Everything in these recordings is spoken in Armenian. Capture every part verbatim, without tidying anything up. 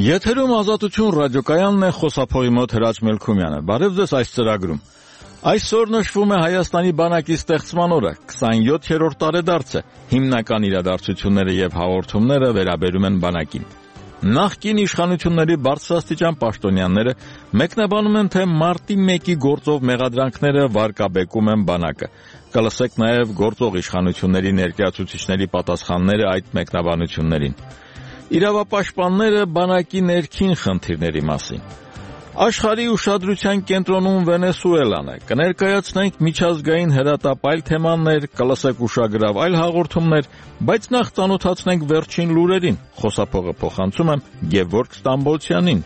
Եթերում Ազատություն ռադիոկայանն է, խոսափողի մոտ Հրաչ Մելքումյանը։ Բարև ձեզ այս ծրագրում։ Այսօր նշվում է Հայաստանի բանակի ստեղծման օրը, քսանյոթերորդ տարեդարձ է։ Հիմնական իրադարձությունները եւ հաղորդումները վերաբերում են բանակին։ Նախկին իշխանությունների բարձրաստիճան պաշտոնյաները մեկնաբանում են, թե մարտի մեկի գործով մեղադրանքները վարկաբեկում են բանակը։ Կլսեք նաեւ գործող իշխանությունների ներկայացուցիչների պատասխանները այդ մեկնաբանություններին։ Իրավապաշտպանները բանակի ներքին խնդիրների մասին։ Աշխարհի ուշադրության կենտրոնում Վենեսուելան է։ Կներկայացնենք միջազգային հրատապայլ թեմաներ, կլսեք ուշագրավ այլ հաղորդումներ, բայց նախ ծանոթացնենք վերջին լուրերին։ Խոսափողը փոխանցում եմ Գևորգ Ստամբոլցյանին։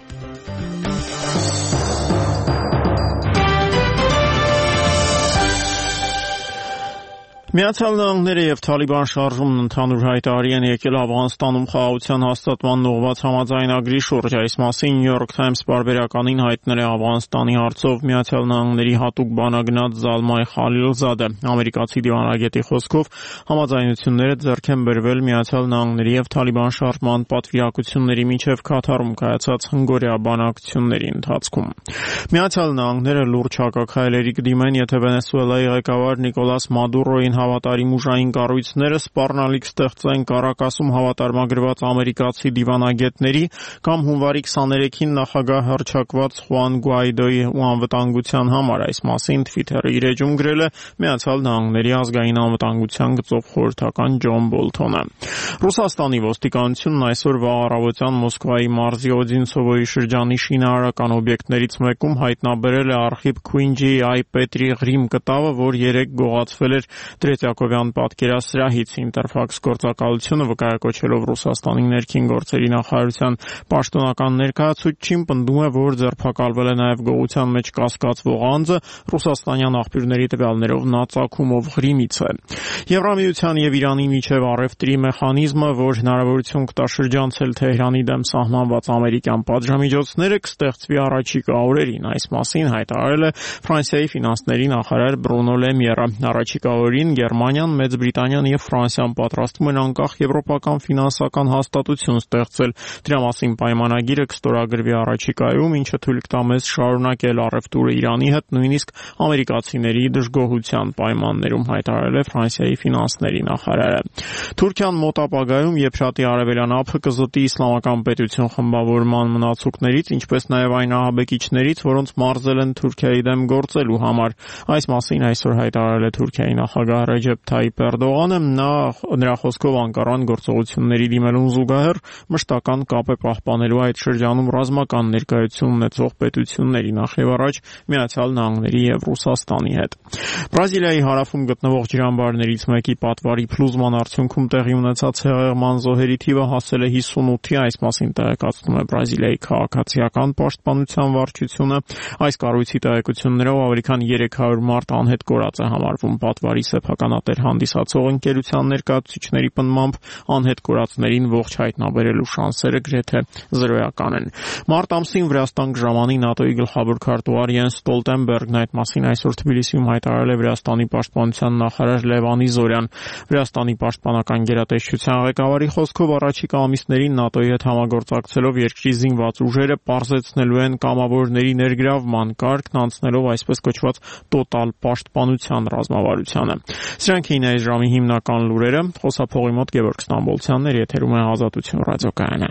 Միացյալ Նահանգները եւ Թալիբան շարժումն ընդհանուր հայտարարի են եկել Աֆղանստանում խաղաղության հաստատման ուղղված համաձայնագրի շուրջ։ Այս մասին New York Times պարբերականին հայտնել է Աֆղանստանի հարցով Միացյալ Նահանգների հատուկ բանագնաց Զալմայ Խալիլզադը։ Ամերիկացի դիվանագետի խոսքով համաձայնությունները ձեռք են բերվել Միացյալ Նահանգների եւ Թալիբան շարժման պատվիրակությունների միջև Քաթարում կայացած հնգօրյա բանակցությունների ընթացքում։ Միացյալ Նահանգները լուրջ հակաքայլերի կդիմեն, եթե Վենեսուելայի ղեկավար Նիկոլաս Մադուրոին հավատարիմ ուժային կառույցները սպառնալիք ստեղծեն Կարակասում հավատարմագրված ամերիկացի դիվանագետների կամ հունվարի քսաներեքին նախագահ հռչակված Խուան Գուայդոյի ու անվտանգության համար։ Այս մասին Twitter-ի իր էջում գրել է Միացյալ Նահանգների ազգային անվտանգության գծով խորհրդական Ջոն Բոլթոնը։ Ռուսաստանի ոստիկանությունն այսօր վաղ առավոտյան Մոսկվայի մարզի Օդինցովոյի շրջանի շինարարական օբյեկտներից մեկում հայտնաբերել է Արխիպ Քուինջիի այ Պետրի Ղրիմ կտավը, որ երեկ գողացվել էր Տրետյակովյան պատկերասրահից։ Ինտերֆաքս գործակալությունը վկայակոչելով Ռուսաստանի ներքին գործերի նախարարության պաշտոնական ներկայացուցչին պնդում է, որ ձերբակալվել է նաև գողության մեջ կասկածվող անձը, ռուսաստանյան աղբյուրների տվյալներով նա ծագումով Ղրիմից է։ Եվրամիության եւ Իրանի միջև առևտրի մեխանիզմը, որ հնարավորություն կտա շրջանցել Թեհրանի դեմ սահմանված ամերիկյան պատժամիջոցները, կստեղծվի առաջիկա օրերին։ Այս մասին հայտարարել է Ֆրանսիայի ֆինանսների նախարար Բրունո Լեմիերը։ Առաջիկա օրերին Գերմանիան, Մեծ Բրիտանիան եւ Ֆրանսիան պատրաստվում են անկախ եվրոպական ֆինանսական հաստատություն ստեղծել։ Դրա մասին պայմանագիրը կստորագրվի առաջիկայում, ինչը թույլ կտա մեզ շարունակել առևտուրը Իրանի հետ, նույնիսկ ամերիկացիների դժգոհության պայմաններում, հայտարարել է Ֆրանսիայի ֆինանսների նախարարը։ Թուրքիան մոտ ապագայում Եփրատի արևելյան ափը կզտի իսլամական պետություն խմբավորման մնացուկներից, ինչպես նաեւ այն ահաբեկիչներից, որոնց մարզել են Թուրքիայի դեմ գործելու համար։ Այս մասին այսօր հայտարարել է Թուրքիայի նախագահ Ռեջեփ Թայիփ Էրդողանը։ Նա նրա խոսքով Անկարան գործողությունների դիմելուն զուգահեռ մշտական կապ է պահպանելու այդ շրջանում ռազմական ներկայություն ունեցող պետությունների, նախ եւ առաջ Միացյալ Նահանգների եւ Ռուսաստանի հետ։ Բրազիլիայի հարավում գտնվող ջրամբարներից մեկի պատվարի փլուզման արդյունքում տեղի ունեցած հեղեղման զոհերի թիվը հասել է հիսունութի։ Այս մասին տեղեկացնում է Բրազիլիայի քաղաքացիական պաշտպանության վարչությունը։ Այս կառույցի տեղեկություններով ավելի քան երեք հարյուր մարդ անհետ կորած է համարվում։ Պատվարի սեփականատեր հանդիսացող ընկերության ներկայացուցիչների պնդմամբ անհետ կորածներին ողջ հայտնաբերելու շանսերը գրեթե զրոյական են։ Մարտ ամսին Վրաստան կժամանի ՆԱՏՕ-ի գլխավոր քարտուղար Յենս Ստոլտենբերգն այդ մասին այսօր Թբիլիսիում հայտարարել է Վրաստանի պաշտպանության նախարար Լևան Իզորյան։ Վրաստանի պաշտպանական գերատեսչության ղեկավարի խոսքով առաջիկա ամիսներին ՆԱՏՕ-ի հետ համագործակցելով երկրի զինված ուժերը պարզեցնելու են կամավորների ներգրավման կարգն, անցնելով այսպես կոչված տոտալ պաշտպանության ռազմավարությանը։ Սրանք էին այս ժամի հիմնական լուրերը։ Խոսափողի մոտ Գևորգ Ստամբոլցյանն էր, եթերում է Ազատություն ռադիոկայանը։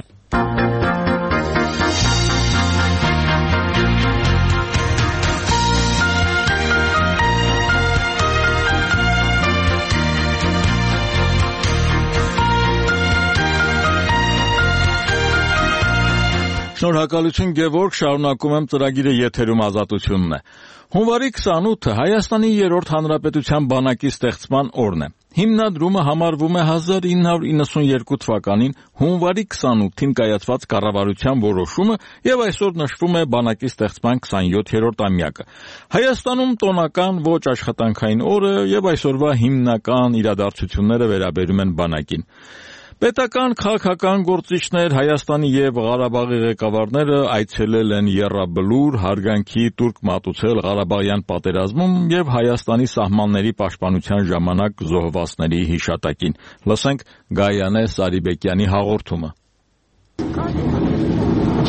Շնորհակալություն Գևորգ, շարունակում եմ ծրագիրը, եթերում Ազատությունն է։ Հունվարի քսանութը Հայաստանի երրորդ հանրապետության բանակի ստեղծման օրն է։ Հիմնադրումը համարվում է հազար ինը հարյուր իննսունյերկու թվականին հունվարի քսանութին կայացված կառավարության որոշումը եւ այսօր նշվում է բանակի ստեղծման քսանյոթերորդ ամյակը։ Հայաստանում տոնական ոչ աշխատանքային օրը եւ այսօրվա հիմնական իրադարձությունները վերաբերում են բանակին։ Պետական քաղաքական գործիչներ, Հայաստանի եւ Ղարաբաղի ղեկավարները այցելել են Եռաբլուր, հարգանքի տուրք մատուցել Ղարաբաղյան պատերազմում եւ Հայաստանի սահմանների պաշտպանության ժամանակ զոհվածների հիշատակին։ Լսենք Գայանե Սարիբեկյանի հաղորդումը։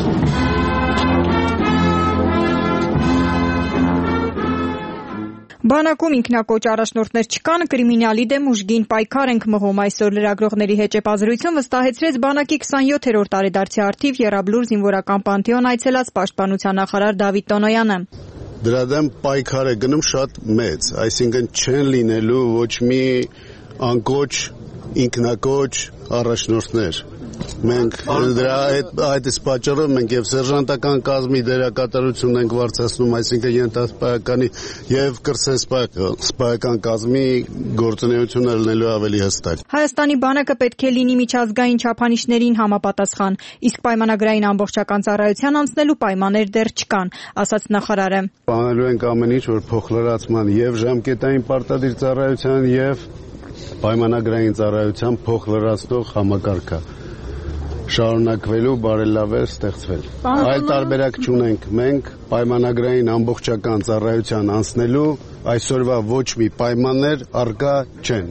Բանակում ինքնակոչ առաջնորդներ չկան, կրիմինալի դեմ ուժգին պայքար ենք մղում, այսօր լրագրողների հետ ճեպազրույցում վստահեցրեց բանակի քսանյոթերորդ տարեդարձի առթիվ Եռաբլուր զինվորական պանթեոն այցելած պաշտպանության նախարար Դավիթ Տոնոյանը։ Դրա դեմ պայքար է գնում շատ մեծ, այսինքն չեն լինելու ոչ մի անկոչ, ինքնակոչ առաջնորդներ։ Մենք դրա այդ այդ պատճառով մենք եւ սերժանտական կազմի դերակատարություն ենք վարձացնում, այսինքն ենթասպայականի եւ կրսեսպայական կազմի գործունեությունը լինելու ավելի հստակ։ Հայաստանի բանակը պետք է լինի միջազգային չափանիշներին համապատասխան, իսկ պայմանագրային ամբողջական ծառայության անցնելու պայմաններ դեռ չկան, ասաց նախարարը։ Անելու ենք ամեն ինչ, որ փոխլրացման եւ ժամկետային պարտադիր ծառայության եւ պայմանագրային ծառայության փոխլրացնող համակարգը շարունակվելու բարելավեր ստեղծվել։ Այլ տարբերակ չունենք, մենք պայմանագրային ամբողջական ծառայության անցնելու այսօրվա ոչ մի պայմաններ առկա չեն։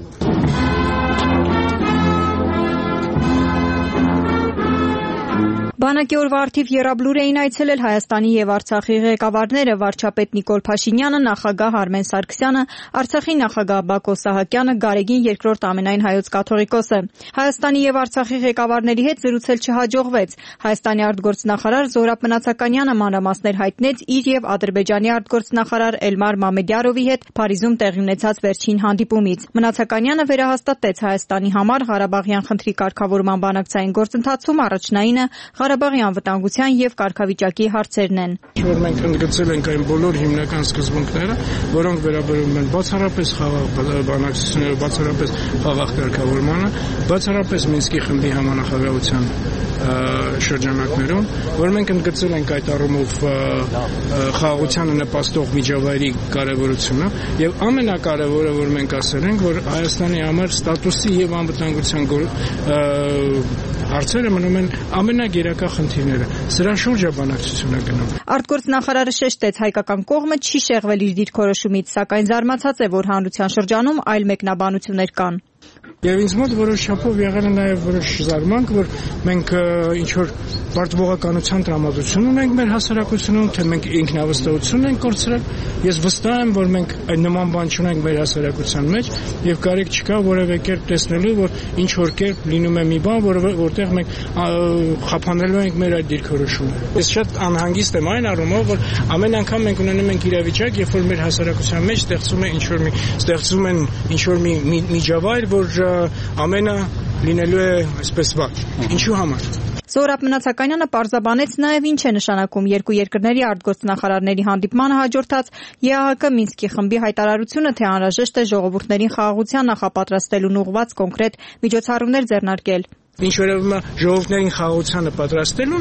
Բանակի օրվա առթիվ Եռաբլուր էին այցելել Հայաստանի եւ Արցախի ղեկավարները վարչապետ Նիկոլ Փաշինյանը, նախագահ Արմեն Սարգսյանը, Արցախի նախագահ Բակո Սահակյանը, Գարեգին երկրորդ ամենայն հայոց կաթողիկոսը։ Հայաստանի եւ Արցախի ղեկավարների հետ զրուցել չհաջողվեց։ Հայաստանի արտգործնախարար Զորաբ Մնացականյանը մանրամասներ հայտնեց իր եւ Ադրբեջանի արտգործնախարար Էլմար Մամեդյարովի հետ Փարիզում տեղի ունեցած վերջին հանդիպումից։ Մնացականյանը վերահաստատեց Հայաստանի համար Ղարաբաղյան խնդրի կարգավորման բանակցային գործընթացում առաջնայինը Ղարաբաղի անվտանգության եւ կարգավիճակի հարցերն են։ Որ մենք ընդգծել ենք այն բոլոր հիմնական սկզբունքները, որոնք վերաբերում են բացառապես խաղաղ բանակցությունները, բացառապես խաղաղ կարգավորմանը, բացառապես Մինսկի խմբի համանախագահության շրջանակներում, որ մենք ընդգծել ենք այդ առումով խաղաղությանը նպաստող միջավայրի կարևորությունը եւ ամենակարևորը, որ մենք ասել ենք, որ Հայաստանի համար ստատուսի եւ անվտանգության հարցերը մնում են ամենագերակա խնդիրները։ Սրա շուրջ է բանակցությունը գնում։ Արտգործնախարարը շեշտեց, հայկական կողմը չի շեղվել իր դիրքորոշումից, սակայն զարմացած է, որ հանրության շրջանում այլ մեկնաբանություններ կան։ Եվ ինձ մոտ որոշ չափով եղել է նաև որոշ զարմանք, որ մենք ինչ որ պարտվողականության տրամադրություն ունենք մեր հասարակությունում, թե մենք ինքնավստահություն ենք կորցրել։ Ես վստահ եմ, որ մենք այդ նման բան չունենք մեր հասարակության մեջ եւ կարիք չկա որևէ կերպ տեսնելու, որ ինչ որ կերպ լինում է մի բան, որ որտեղ մենք խափանելու ենք մեր այդ դիրքորոշումը։ Ես շատ անհանգիստ եմ այն առումով, որ ամեն անգամ մենք ունենում ենք իրավիճակ, երբ որ մեր հասարակության մեջ ստեղծում է ինչ որ մի ստեղծում են ինչ որ մի միջավայր, որ ամենը լինելու է այսպես վատ։ Ինչու համար։ Զորաբ Մնացականյանը պարզաբանեց նաև ինչ է նշանակում երկու երկրների արտգործնախարարների հանդիպմանը հաջորդած ԵԱՀԿ Մինսկի խմբի հայտարարությունը, թե անհրաժեշտ է ժողովուրդներին խաղաղության նախապատրաստելուն ուղղված կոնկրետ միջոցառումներ ձեռնարկել։ Ինչ վերաբերում է ժողովուրդներին խաղաղությանը պատրաստելուն,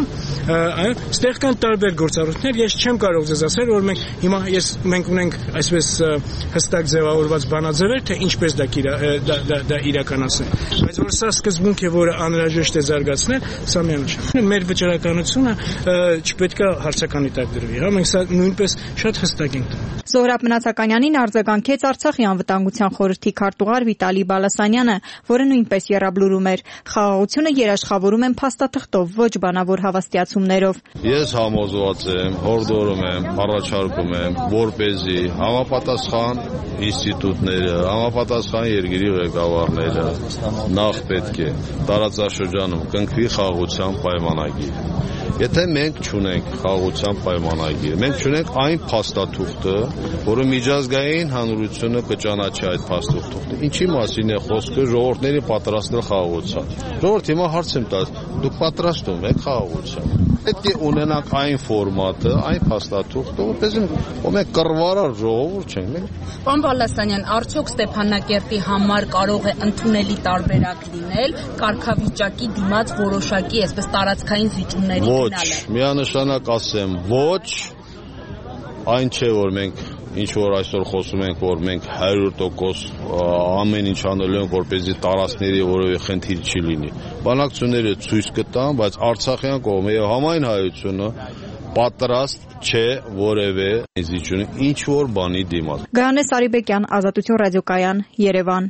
այստեղ կան տարբեր գործառույթներ, ես չեմ կարող ձեզ ասել, որ մենք հիմա ես մենք ունենք այսպես հստակ ձևավորված բանաձևեր, թե ինչպես դա դա դա իրականացնել, բայց որ սա սկզբունք է, որը անհրաժեշտ է զարգացնել, սա միանշանակ է։ Մեր վճռականությունը չպետք է հարցականի տակ դրվի, հա, մենք սա նույնպես շատ հստակ ենք։ Զորաբ Մնացականյանին արձագանքեց Արցախի անվտանգության խորհրդի քարտուղար Վիտալի Բալասանյանը, որը նույնպես եռաբլուրում էր։ Խաղաղությունը երաշխավորում են փաստաթղթով, ոչ բանավոր հավաստիացումներով։ Ես համոզված եմ, հորդորում եմ, առաջարկում եմ, որպեսզի համապատասխան ինստիտուտները, համապատասխան երկրի ղեկավարները նախ պետք է տարածաշրջանում կնքվի խաղաղության պայմանագիր։ Եթե մենք չունենք խաղաղության պայմանագիր, մենք չունենք այն փաստաթուղթը, որը միջազգային հանրությունը կճանաչի այդ փաստաթուղթը։ Ինչի մասին է խոսքը ժողովուրդների պատրաստել խաղաղության։ Ժողովուրդ հիմա հարց եմ տալիս, դուք պատրաստում եք խաղաղության։ Պետք է ունենանք այն ֆորմատը, այն փաստաթուղթը, որպեսզի մենք կռվարար ժողովուրդ չենք։ Մենք Պարոն Բալասանյան, արդյոք Ստեփանակերտի համար կարող է ընդունելի տարբերակ լինել կարգավիճակի դիմաց որոշակի, այսպես տարածքային զիջումների գնալը։ Ոչ, միանշանակ ասեմ, ոչ, այն չէ, որ մենք ինչ որ այսօր խոսում ենք, որ մենք հարյուր տոկոս ամեն ինչ անելու ենք, որպեսզի տարածքների որևէ խնդիր չի լինի։ Բանակցությունները ցույց կտան, բայց Արցախյան կողմը եւ համայն հայությունը պատրաստ չէ որևէ զիջումի ինչ որ բանի դիմաց։ Գայանե Սարիբեկյան, Ազատություն ռադիոկայան, Երևան։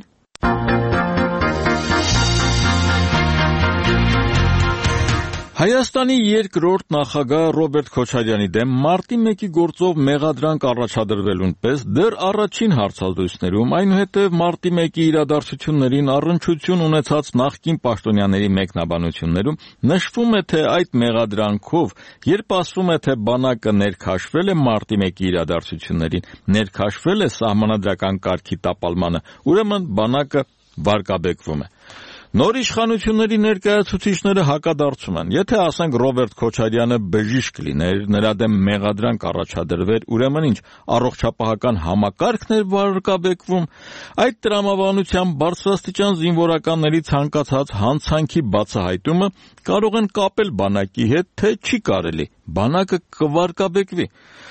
Հայաստանի երկրորդ նախագահ Ռոբերտ Քոչարյանի դեմ մարտի մեկի գործով մեղադրանք առաջադրվելուն պես դեռ առաջին հարցազրույցներում, այնուհետև մարտի մեկի իրադարձություններին առնչություն ունեցած նախկին պաշտոնյաների մեկնաբանություններում նշվում է, թե այդ մեղադրանքով, երբ ասվում է, թե բանակը ներքաշվել է մարտի մեկի իրադարձություններին, ներքաշվել է սահմանադրական կարգի տապալմանը, ուրեմն բանակը վարկաբեկվում է։ Նոր իշխանությունների ներկայացուցիչները հակադարձում են, եթե ասենք Ռոբերտ Քոչարյանը բժիշկ լիներ, նրա դեմ մեղադրանք առաջադրվեր, ուրեմն ինչ, առողջապահական համակարգն էր վարկաբեկվում, այդ տրամաբանությամբ բարձրաստիճան զինվորականների ցանկացած հանցանքի բացահայտումը կարող են կապել բանակի հետ, թե չի կարելի, բանակը կվարկաբեկվի։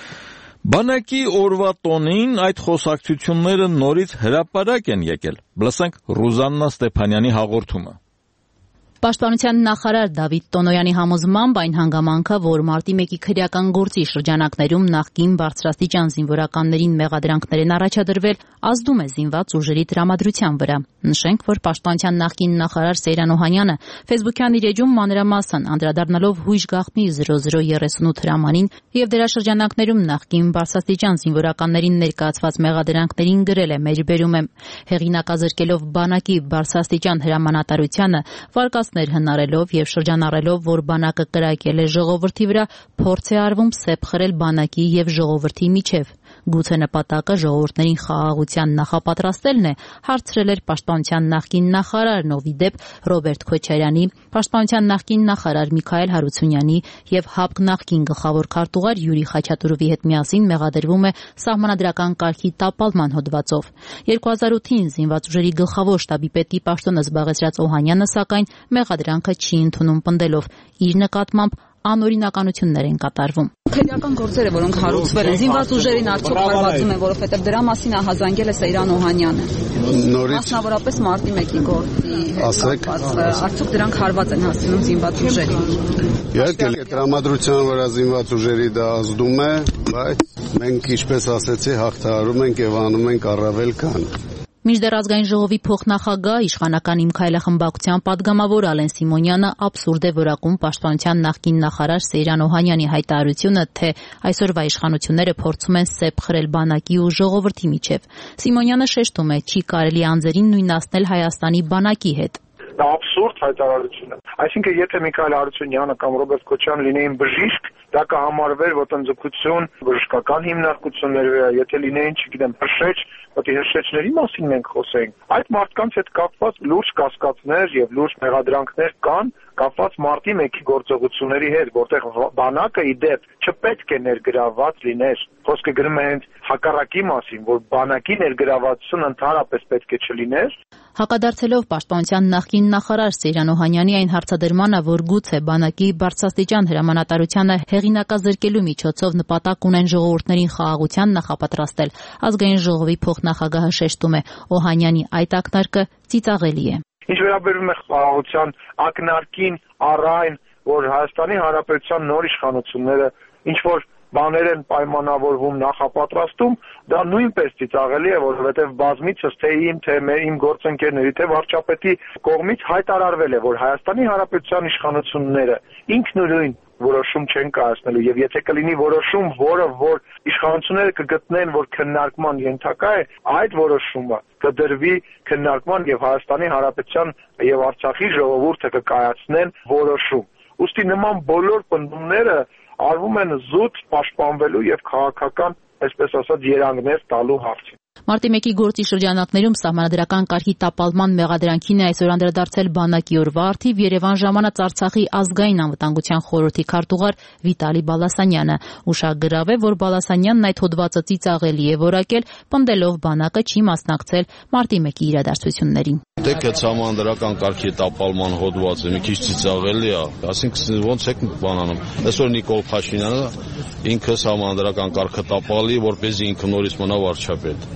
Բանակի օրվա տոնին այդ խոսակցությունները նորից հրապարակ են եկել։ Լսենք Ռուզաննա Ստեփանյանի հաղորդումը։ Պաշտպանության նախարար Դավիթ Տոնոյանի համոզմամբ այն հանգամանքը, որ մարտի մեկի քրեական գործի շրջանակներում նախկին բարձրաստիճան զինվորականներին մեղադրանքներ են առաջադրվել, ազդում է զինված ուժերի տրամադրության վրա։ Նշենք, որ Պաշտպանության նախկին նախարար Սեյրան Օհանյանը Facebook-յան իր էջում մանրամասն անդրադառնալով հույժ գաղտնի զրո զրո երեսունութ հրամանին եւ դրա շրջանակներում նախկին բարձրաստիճան զինվորականներին ներկայացված մեղադրանքներին գրել է մեջբերում եմ, հեղինակազրկելով բանակի բարձրաստիճան հրամանատարությանը, վարկած հնարելով եւ շրջանառելով, որ բանակը կրակել է ժողովրդի վրա, փորձ է արվում սեպ խրել բանակի եւ ժողովրդի միջև։ Գուցե նպատակը ժողովուրդներին խաղաղության նախապատրաստելն է, հարցրել էր Պաշտպանության նախկին նախարարն, ով ի դեպ Ռոբերտ Քոչարյանի, Պաշտպանության նախկին նախարար Միքայել Հարությունյանի եւ ՀԱՊԿ նախկին գլխավոր քարտուղար Յուրի Խաչատուրովի հետ միասին մեղադրվում է սահմանադրական կարգի տապալման հոդվածով։ երկու հազար ութին զինված ուժերի գլխավոր շտաբի պետի պաշտոնը զբաղեցրած Օհանյանը, սակայն մեղադրանքը չի ընդունում, պնդելով իր նկատմամբ անօրինականություններ են կատարվում։ Քրեական գործերը, որոնք հարուցվել են, զինված ուժերին արդյոք հարվածում են, որովհետև դրա մասին ահազանգել է Սեյրան Օհանյանը։ Մասնավորապես մարտի մեկի գործի հետ կապված, արդյոք դրանք հարված են հասցնում զինված ուժերին։ Իհարկե, տրամադրության վրա զինված ուժերի դա ազդում է, բայց մենք, ինչպես ասեցի, հաղթահարում ենք եւ անում ենք առավել քան։ Մինչդեռ ազգային ժողովի փոխնախագահ իշխանական Իմ քայլախմբակցության падգամավոր Ալեն Սիմոնյանը абսուրդ է որակում Պաշտպանության նախկին նախարար Սեյրան Օհանյանի հայտարարությունը, թե այսօրվա իշխանությունները փորձում են սեպ խրել բանակի ու ժողովրդի միջև։ Սիմոնյանը շեշտում է, չի կարելի անձերին նույնացնել Հայաստանի բանակի հետ։ Դա абսուրդ հայտարարություն է։ Այսինքն, եթե Միքայել Հարությունյանը կամ Ռոբերտ Քոչարյանը լինեին բժիշկ, դա կհամարվեր ոտնձգություն բժշկական հիմնարկությունների վրա, եթե լինեին, չգիտեմ, հրշեջ, որտեղ հրշեջների մասին մենք խոսենք։ Այդ մարդկանց հետ կապված լուրջ կասկածներ եւ լուրջ մեղադրանքներ կան, կապված մարտի մեկի գործողությունների հետ, որտեղ բանակը ի դեպ չպետք է ներգրավված լիներ։ Խոսքը գրում է հենց հակառակի մասին, որ բանակի ներգրավվածությունը ընդհանրապես պետք է չլիներ։ Հակադարձելով Պաշտպանության նախկին նախարար Սեյրան Օհանյանի այն հարցադրմանը, որ գուցե բանակի բարձրաստիճան հրամանատարությանը հեղինակազրկելու միջոցով նպատակ ունեն ժողովուրդներին խաղաղության նախապատրաստել, ազգային ժողովի փոխնախագահը շեշտում է, Օհանյանի այդ ակնարկը ծիծաղելի է։ Ինչ վերաբերում է խաղաղության ակնարկին առ այն, որ Հայաստանի Հանրապետության նոր իշխանությունները ինչ որ բաներ են պայմանավորվում, նախապատրաստում, դա նույնպես ծիծաղելի է, որովհետև բազմիցս թե իմ, թե իմ գործընկերների, թե վարչապետի կողմից հայտարարվել է, որ Հայաստանի Հանրապետության իշխանությունները ինքնուրույն որոշում չեն կայացնելու, եւ եթե կլինի որոշում, որը որ իշխանությունները կգտնեն, որ քննարկման ենթակա է, այդ որոշումը կդրվի քննարկման եւ Հայաստանի Հանրապետության եւ Արցախի ժողովուրդը կկայացնեն որոշում։ Ուստի նման բոլոր պնդումները արվում են զուտ պաշտպանվելու եւ քաղաքական, այսպես ասած, երանգներ տալու հարցին։ Մարտի մեկի գործի շրջանակներում սահմանադրական կարգի տապալման մեղադրանքին է այսօր անդրադարձել բանակի օրվա առթիվ Երևան ժամանած Արցախի ազգային անվտանգության խորհրդի քարտուղար Վիտալի Բալասանյանը։ Ուշագրավ է, որ Բալասանյանն այդ հոդվածը ծիծաղելի է որակել, պնդելով բանակը չի մասնակցել մարտի մեկի իրադարձություններին։ Դեք այդ սահմանադրական կարգի տապալման հոդվածը մի քիչ ծիծաղելի է, ասենք ոնց եք բանանում։ Այսօր Նիկոլ Փաշինյանը ինքը սահմանադրական կարգը տապալի, որպեսզի ինքը նորից մնա վարչապետ։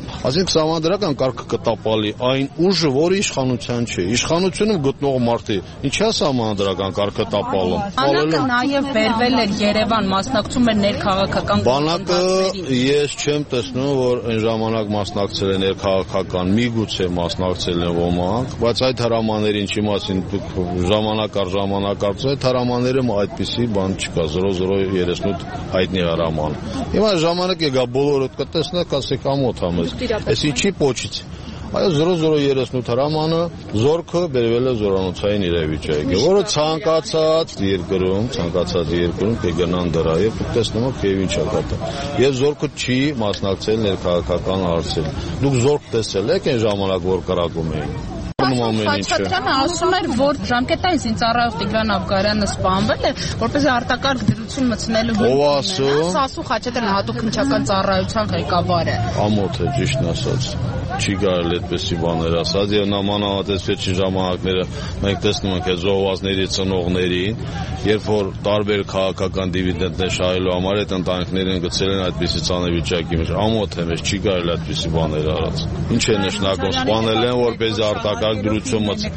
Այսինքն սահմանադրական կարգը կտապալի այն ուժը, որը իշխանության չէ։ Իշխանությունում գտնող մարդի ինչա սահմանադրական կարգը տապալում։ Բանակը նաև վերվել էր Երևան, մասնակցում էր ներքաղաքական Բանակը ես չեմ տեսնում, որ այն ժամանակ մասնակցել է ներքաղաքական, միգուցե մասնակցել են ոմանք, բայց այդ հրամանների ինչի մասին դուք ժամանակ առ ժամանակ կարծում եք, հրամաններում այդպիսի բան չկա, զրո զրո երեսնութ հայտնի հրաման։ Հիմա ժամանակ եկա բոլորդ կտեսնեք, ասեք ամոթ ամես։ Այս ինչի պոչից։ Այո զրո զրո երեսնութ հրամանը զորքը բերվել է զորանոցային իրավիճակի, որը ցանկացած երկրում, ցանկացած երկրում կգնան դրա եւ դուք տեսնում եք եւ ինչա կատա։ Եվ զորքը չի մասնակցել ներքաղաքական հարցերին։ Դուք զորք տեսել եք այն ժամանակ, որ կրակում էին։ Խաչատրյանը ասում էր, որ ժամկետային զինծառայող Տիգրան Աբգարյանը սպանվել է, որպեսզի արտակարգ դրություն մտցնելու հույսն է։ Ասում Խաչատրյանը հատուկ քննչական ծառայության ղեկավար է։ Ամոթ է, ճիշտն ասած։ Չի կարելի այդպեսի բաներ ասած եւ նամանավատես վերջին ժամանակները մենք տեսնում ենք այդ զոհվածների ծնողներին, երբ որ տարբեր քաղաքական դիվիդենդներ շահելու համար այդ ընտանիքներին գցել են այդպեսի ցանավիճակի մեջ։ Ամոթ է, մեզ չի կարելի այդպեսի բաներ արած։ Ինչ է նշանակում սպանել են, որպեսզի արտակարգ դրություն մտցնի։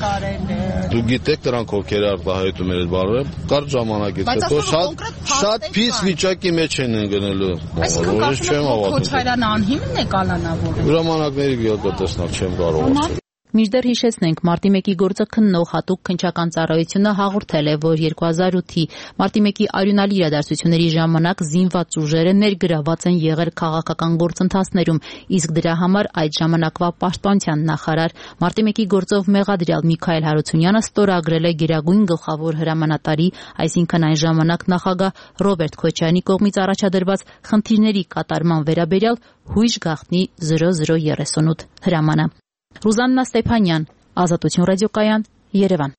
Դու գիտեք դրանք ովքեր արտահայտում են այդ բառերը, կարճ ժամանակից հետո շատ շատ փիս վիճակի մեջ են ընկնելու։ Որոշ չեմ հավատում։ Քոչարյանը անհիմն է կանանավորում։ Ժամանակների գիտեսնալ չեմ կարող ասել։ Մինչդեռ հիշեցնենք, մարտի մեկի գործը քննող հատուկ քննչական ծառայությունը հաղորդել է, որ երկու հազար ութի մարտի մեկի արյունալի իրադարձությունների ժամանակ զինված ուժերը ներգրաված են եղել քաղաքական գործընթացներում, իսկ դրա համար այդ ժամանակվա պաշտպանության նախարար մարտի մեկի գործով մեղադրյալ Միքայել Հարությունյանը ստորագրել է Գերագույն գլխավոր հրամանատարի, այսինքն այն ժամանակ նախագահ Ռոբերտ Քոչարյանի կողմից առաջադրված խնդիրների կատարման վերաբերյալ հույժ գաղտնի զրո զրո երեսունութ հրամանը։ Ռուզաննա Ստեփանյան, Ազատություն ռադիոկայան, Երևան։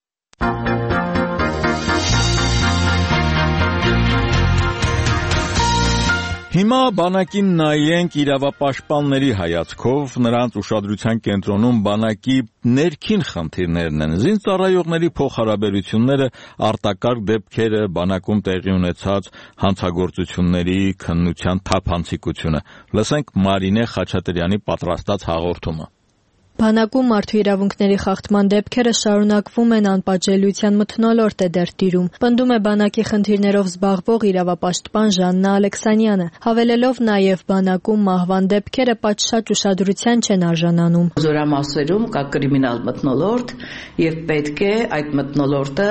Հիմա բանակին նայենք իրավապաշտպանների հայացքով, նրանց ուշադրության կենտրոնում բանակի ներքին խնդիրներն են, զինծառայողների փոխհարաբերությունները, արտակարգ դեպքերը, բանակում տեղի ունեցած հանցագործությունների քննության թափանցիկությունը։ Լսենք Մարինե Խաչատրյանի պատրաստած հաղորդումը։ Բանակում մարդու իրավունքների խախտման դեպքերը շարունակվում են, անպատժելիության մթնոլորտ է դեռ տիրում, պնդում է բանակի խնդիրներով զբաղվող իրավապաշտպան Ժաննա Ալեքսանյանը, հավելելով նաև բանակում մահվան դեպքերը պատշաճ ուշադրության չեն արժանանում։ Զորամասերում կա կրիմինալ մթնոլորտ եւ պետք է այդ մթնոլորտը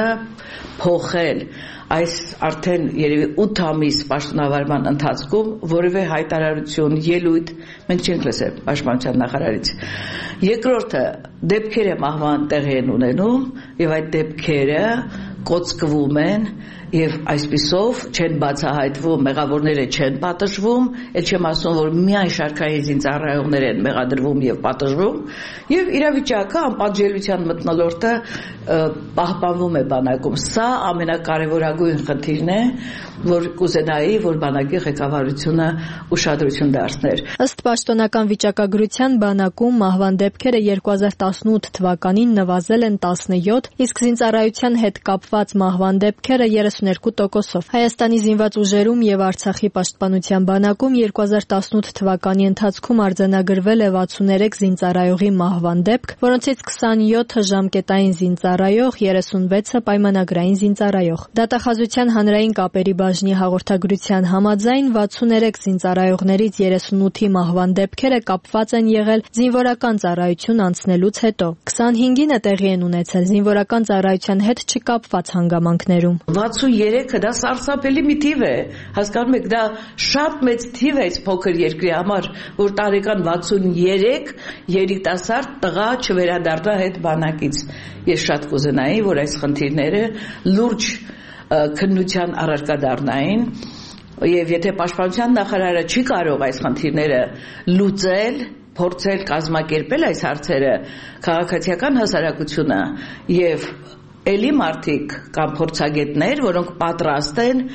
փոխել։ Այս արդեն երևի ութ ամիս պաշտոնավարման ընթացքում որևէ հայտարարություն, ելույթ մենք չենք լսել պաշտպանության նախարարից։ Երկրորդը դեպքերը մահվան տեղի են ունենում եւ այդ դեպքերը կոծկվում են եւ այսպիսով չեն բացահայտվում, մեղավորները չեն պատժվում, ել չեմ ասում, որ միայն շարքային զինծառայողներ են մեղադրվում եւ պատժվում, եւ իրավիճակը անպատժելիության մթնոլորտը պահպանվում է բանակում։ Սա ամենակարևորագույն խնդիրն է, որ կուզենայի, որ բանակի ղեկավարությունը ուշադրություն դարձներ։ Ըստ պաշտոնական վիճակագրության բանակում մահվան դեպքերը երկու հազար տասնութ թվականին նվազել են տասնյոթ, իսկ զինծառայության հետ կապված մահվան դեպքերը երեսուներկու տոկոսով։ Հայաստանի զինված ուժերում եւ Արցախի պաշտպանության բանակում երկու հազար տասնութ թվականի ընթացքում արձանագրվել է վաթսուներեք զինծառայողի մահվան դեպք, որոնցից քսանյոթը ժամկետային զինծառայող, երեսունվեցը պայմանագրային զինծառայող։ Դատախազության հանրային կապերի բաժնի հաղորդագրության համաձայն վաթսուներեք զինծառայողներից երեսունութի մահվան դեպքերը կապված են եղել զինվորական ծառայություն անցնելուց հետո։ քսանհինգինը տեղի են ունեցել զինվորական ծառայության հետ չկապված հանգամանքներում։ վաթսուներեքը դա սարսափելի մի թիվ է, հասկանում եք, դա շատ մեծ թիվ է այս փոքր երկրի համար, որ տարեկան վաթսուներեք երիտասարդ տղա չվերադառնա հետ բանակից։ Ես շատ կուզենայի, որ այս խնդիրները լուրջ քննության առարկա դառնային եւ եթե պաշտպանության նախարարը չի կարող այս խնդիրները լուծել, փորձել կազմակերպել այս հարցերը, քաղաքացիական հասարակությունը եւ էլի մարդիկ կամ փորձագետներ, որոնք պատրաստ են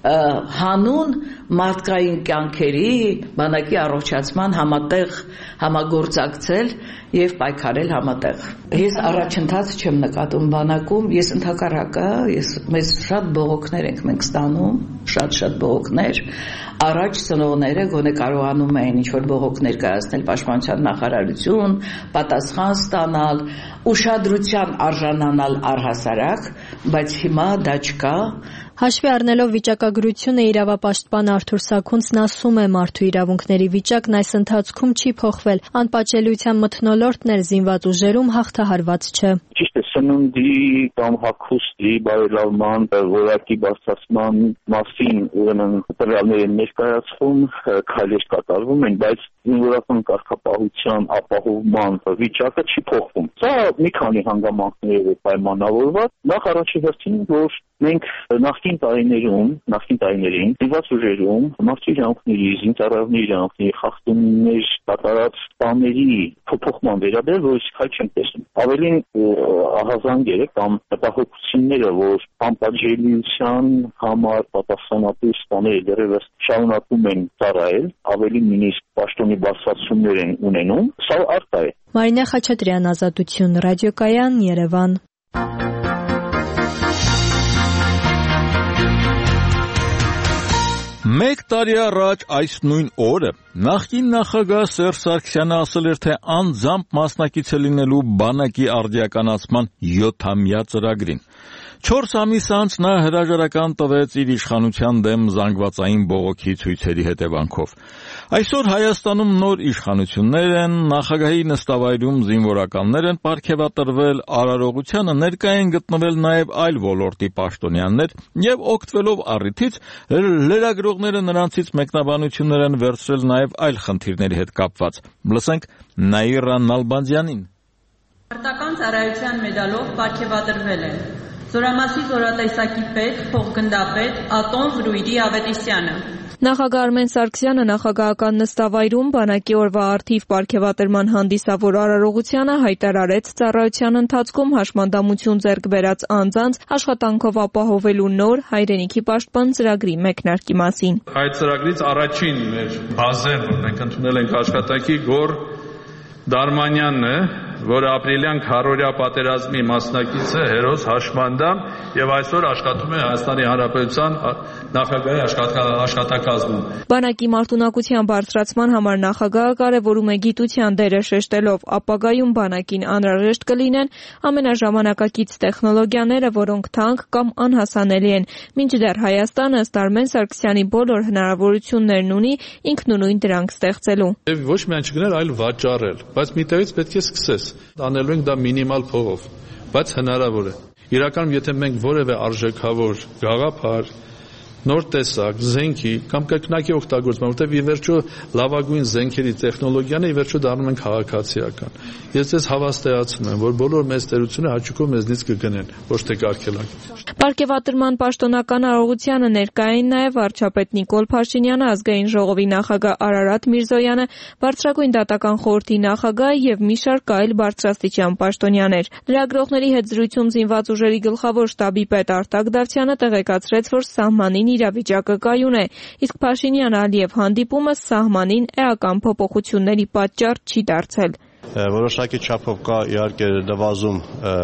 հանուն մարդկային կյանքերի բանակի առողջացման համատեղ համագործակցել եւ պայքարել համատեղ։ Ես առաջընթաց չեմ նկատում բանակում, ես ընդհակառակը, ես մեզ շատ բողոքներ ենք մենք ստանում, շատ-շատ բողոքներ, առաջ ծնողները գոնե կարողանում էին ինչ-որ բողոքներ կայացնել պաշտպանության նախարարություն, պատասխան ստանալ, ուշադրության արժանանալ առհասարակ, բայց հիմա դա չկա։ Հաշվի առնելով վիճակագրությունը իրավապաշտպան Արթուր Սաքունցն ասում է մարդու իրավունքների վիճակն այս ընթացքում չի փոխվել, անպատժելիության մթնոլորտն էլ զինված ուժերում հաղթահարված չէ։ Ճիշտ է, սննդի կամ հագուստի բարելավման որակի բարձրացման մասին ուրեմն տվյալներ են ներկայացվում, քայլեր կատարվում են, բայց զինվորական կարգապահության ապահովման վիճակը չի փոխվում։ Սա մի քանի հանգամանքներով է պայմանավորված։ Նախ առաջի հերթին, որ մենք նախկին տարիներում, նախկին տարիներին զինված ուժերում մարդու իրավունքների, զինծառայողների իրավունքների խախտումներ կատարած բաների փոփոխման վերաբերյալ որոշ քայլ չենք տեսնում։ Ավելին ահազանգերը կամ հետախուզությունները, որ անպատժելիության համար պատասխանատու սպաները դեռևս շարունակում են ծառայել, ավելի նույնիսկ պաշտոնի բարձրացումներ են ունենում, սա առկա է։ Մարինե Խաչատրյան, Ազատություն, Ռադիոկայան, Երևան։ Մեկ տարի առաջ այս նույն օրը նախկին նախագահ Սերժ Սարգսյանը ասել էր, թե անձամբ մասնակից է լինելու բանակի արդիականացման յոթամյա ծրագրին։ Չորս ամիս անց նա հրաժարական տվեց իր իշխանության դեմ զանգվածային բողոքի ցույցերի հետևանքով։ Այսօր Հայաստանում նոր իշխանություններ են, նախագահի նստավայրում զինվորականներ են պարգևատրվել, արարողությանը ներկա են գտնվել նաև այլ ոլորտի պաշտոնյաներ եւ օգտվելով առիթից լրագրողները նրանցից մեկնաբանություններ են վերցրել նաև այլ խնդիրների հետ կապված։ Լսենք Նաիրա Նալբանդյանին։ Մարտական ծառայության մեդալով պարգևատրվել են Զորամասի զորատեսակի պետ, փոխգնդապետ Ատոն Վրույրի Ավետիսյանը։ Նախագահ Արմեն Սարգսյանը նախագահական նստավայրում բանակի օրվա առթիվ պարգևատրման հանդիսավոր արարողությանը հայտարարեց ծառայության ընթացքում հաշմանդամություն ձեռք բերած անձանց աշխատանքով ապահովելու նոր հայրենիքի պաշտպան ծրագրի մեկնարկի մասին։ Այդ ծրագրից առաջին մեր բազեն, որ մենք ընդունել ենք աշխատանքի, Գոր Դարմանյանն է, որը ապրիլյան քառօրյա պատերազմի մասնակից է, հերոս, հաշմանդամ եւ այսօր աշխատում է Հայաստանի Հանրապետության նախագահի աշխատակազմում։ Բանակի մարտունակության բարձրացման համար նախագահը կարևորում է գիտության դերը շեշտելով ապագայում բանակին անհրաժեշտ կլինեն ամենաժամանակակից տեխնոլոգիաները, որոնք թանկ կամ անհասանելի են։ Մինչդեռ Հայաստանը ըստ Արմեն Սարգսյանի բոլոր հնարավորություններն ունի ինքնուրույն դրանք ստեղծելու։ Եվ ոչ միայն չգնել, այլ վաճառել, բայց միտեղից պետք է սկսես։ Անելու ենք դա մինիմալ փողով, բայց հնարավոր է։ Իրականում, եթե մենք որևէ արժեքավոր գաղափար, նոր տեսակ, զենքի կամ կրկնակի օգտագործում, որտեղ ի վերջո լավագույն զենքերի տեխնոլոգիան է, ի վերջո դառնում են քաղաքացիական։ Ես ձեզ հավաստիացնում եմ, որ բոլոր մեծ տերությունը հաճույքով մեզնից կգնեն, ոչ թե կարգելակի։ Պարգևատրման պաշտոնական արարողությանը ներկա էին նաև վարչապետ Նիկոլ Փաշինյանը, ազգային ժողովի նախագահ Արարատ Միրզոյանը, բարձրագույն դատական խորհրդի նախագահը եւ մի շարք այլ բարձրաստիճան պաշտոնյաներ։ Լրագրողների հետ զրույցում զինված ուժերի գլխավոր շտաբի պետ Արտակ Դավթյանը տեղեկացրեց, որ սահմանին իրավիճակը կայուն է, իսկ Փաշինյան-Ալիև հանդիպումը սահմանին էական փոփոխությունների պատճառ չի դարձել։ Որոշակի չափով կա իհարկե նվազում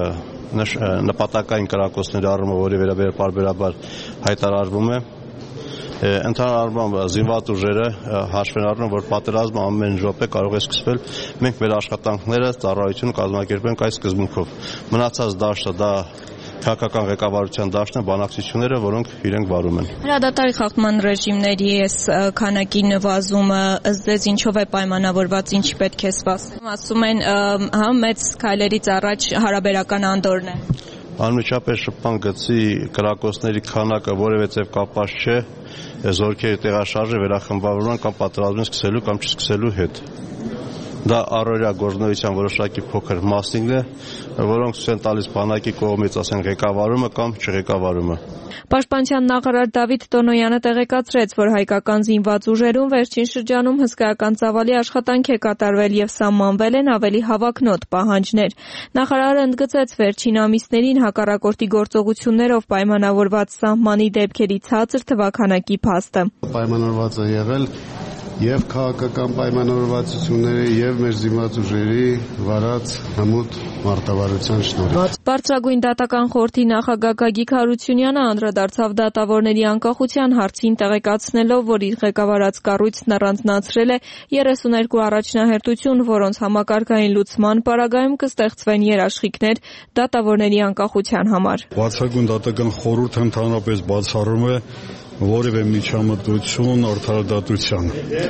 նպատակային կրակոցների առումով, որի վերաբերյալ պարբերաբար հայտարարվում է։ Ընդհանուր առմամբ զինված ուժերը հաշվեն առնում, որ պատերազմը ամեն րոպե կարող է սկսվել։ Մենք մեր աշխատանքները ծառայությունը կազմակերպում ենք այս սկզբունքով։ Մնացած դաշտը դա քաղաքական ղեկավարության դաշտն է, բանակցությունները, որոնք իրենք վարում են։ Հրադադարի խախտման ռեժիմների այս քանակի նվազումը ըստ ձեզ ինչով է պայմանավորված, ինչ պետք է սպասել։ Ասում են, հա, մեծ քայլերից առաջ հարաբերական անդորն է։ Անմիջապես շփման գծի կրակոցների քանակը որևէ ձև կապված չէ զորքերի տեղաշարժը, վերախմբավորման կամ պատերազմի սկսելու կամ չսկսելու հետ։ դա առօրյա գործունեության որոշակի փոքր մասնիկն է, որոնք ցույց են տալիս բանակի կողմից, ասենք, ղեկավարումը կամ չղեկավարումը։ Պաշտպանության նախարար Դավիթ Տոնոյանը տեղեկացրեց, որ հայկական զինված ուժերում վերջին շրջանում հսկայական ծավալի աշխատանք է կատարվել եւ սահմանվել են ավելի հավակնոտ պահանջներ։ Նախարարը ընդգծեց վերջին ամիսներին հակառակորդի գործողություններով պայմանավորված սահմանի դեպքերի ցածր թվաքանակի փաստը։ Պայմանավորված է եղել եւ քաղաքական պայմանավորվածությունները եւ մեր զինված ուժերի վարած հմուտ մարտավարության շնորհիվ։ Բարձրագույն դատական խորհրդի նախագահ Գագիկ Հարությունյանը անդրադարձավ դատավորների անկախության հարցին, տեղեկացնելով, որ իր ղեկավարած կառույցն առանձնացրել է երեսուներկու առաջնահերթություն, որոնց համակարգային լուծման պարագայում կստեղծվեն երաշխիքներ դատավորների անկախության համար։ Բարձրագույն դատական խորհուրդը ընդհանրապես բացառում է որևէ միջամտություն արդարադատության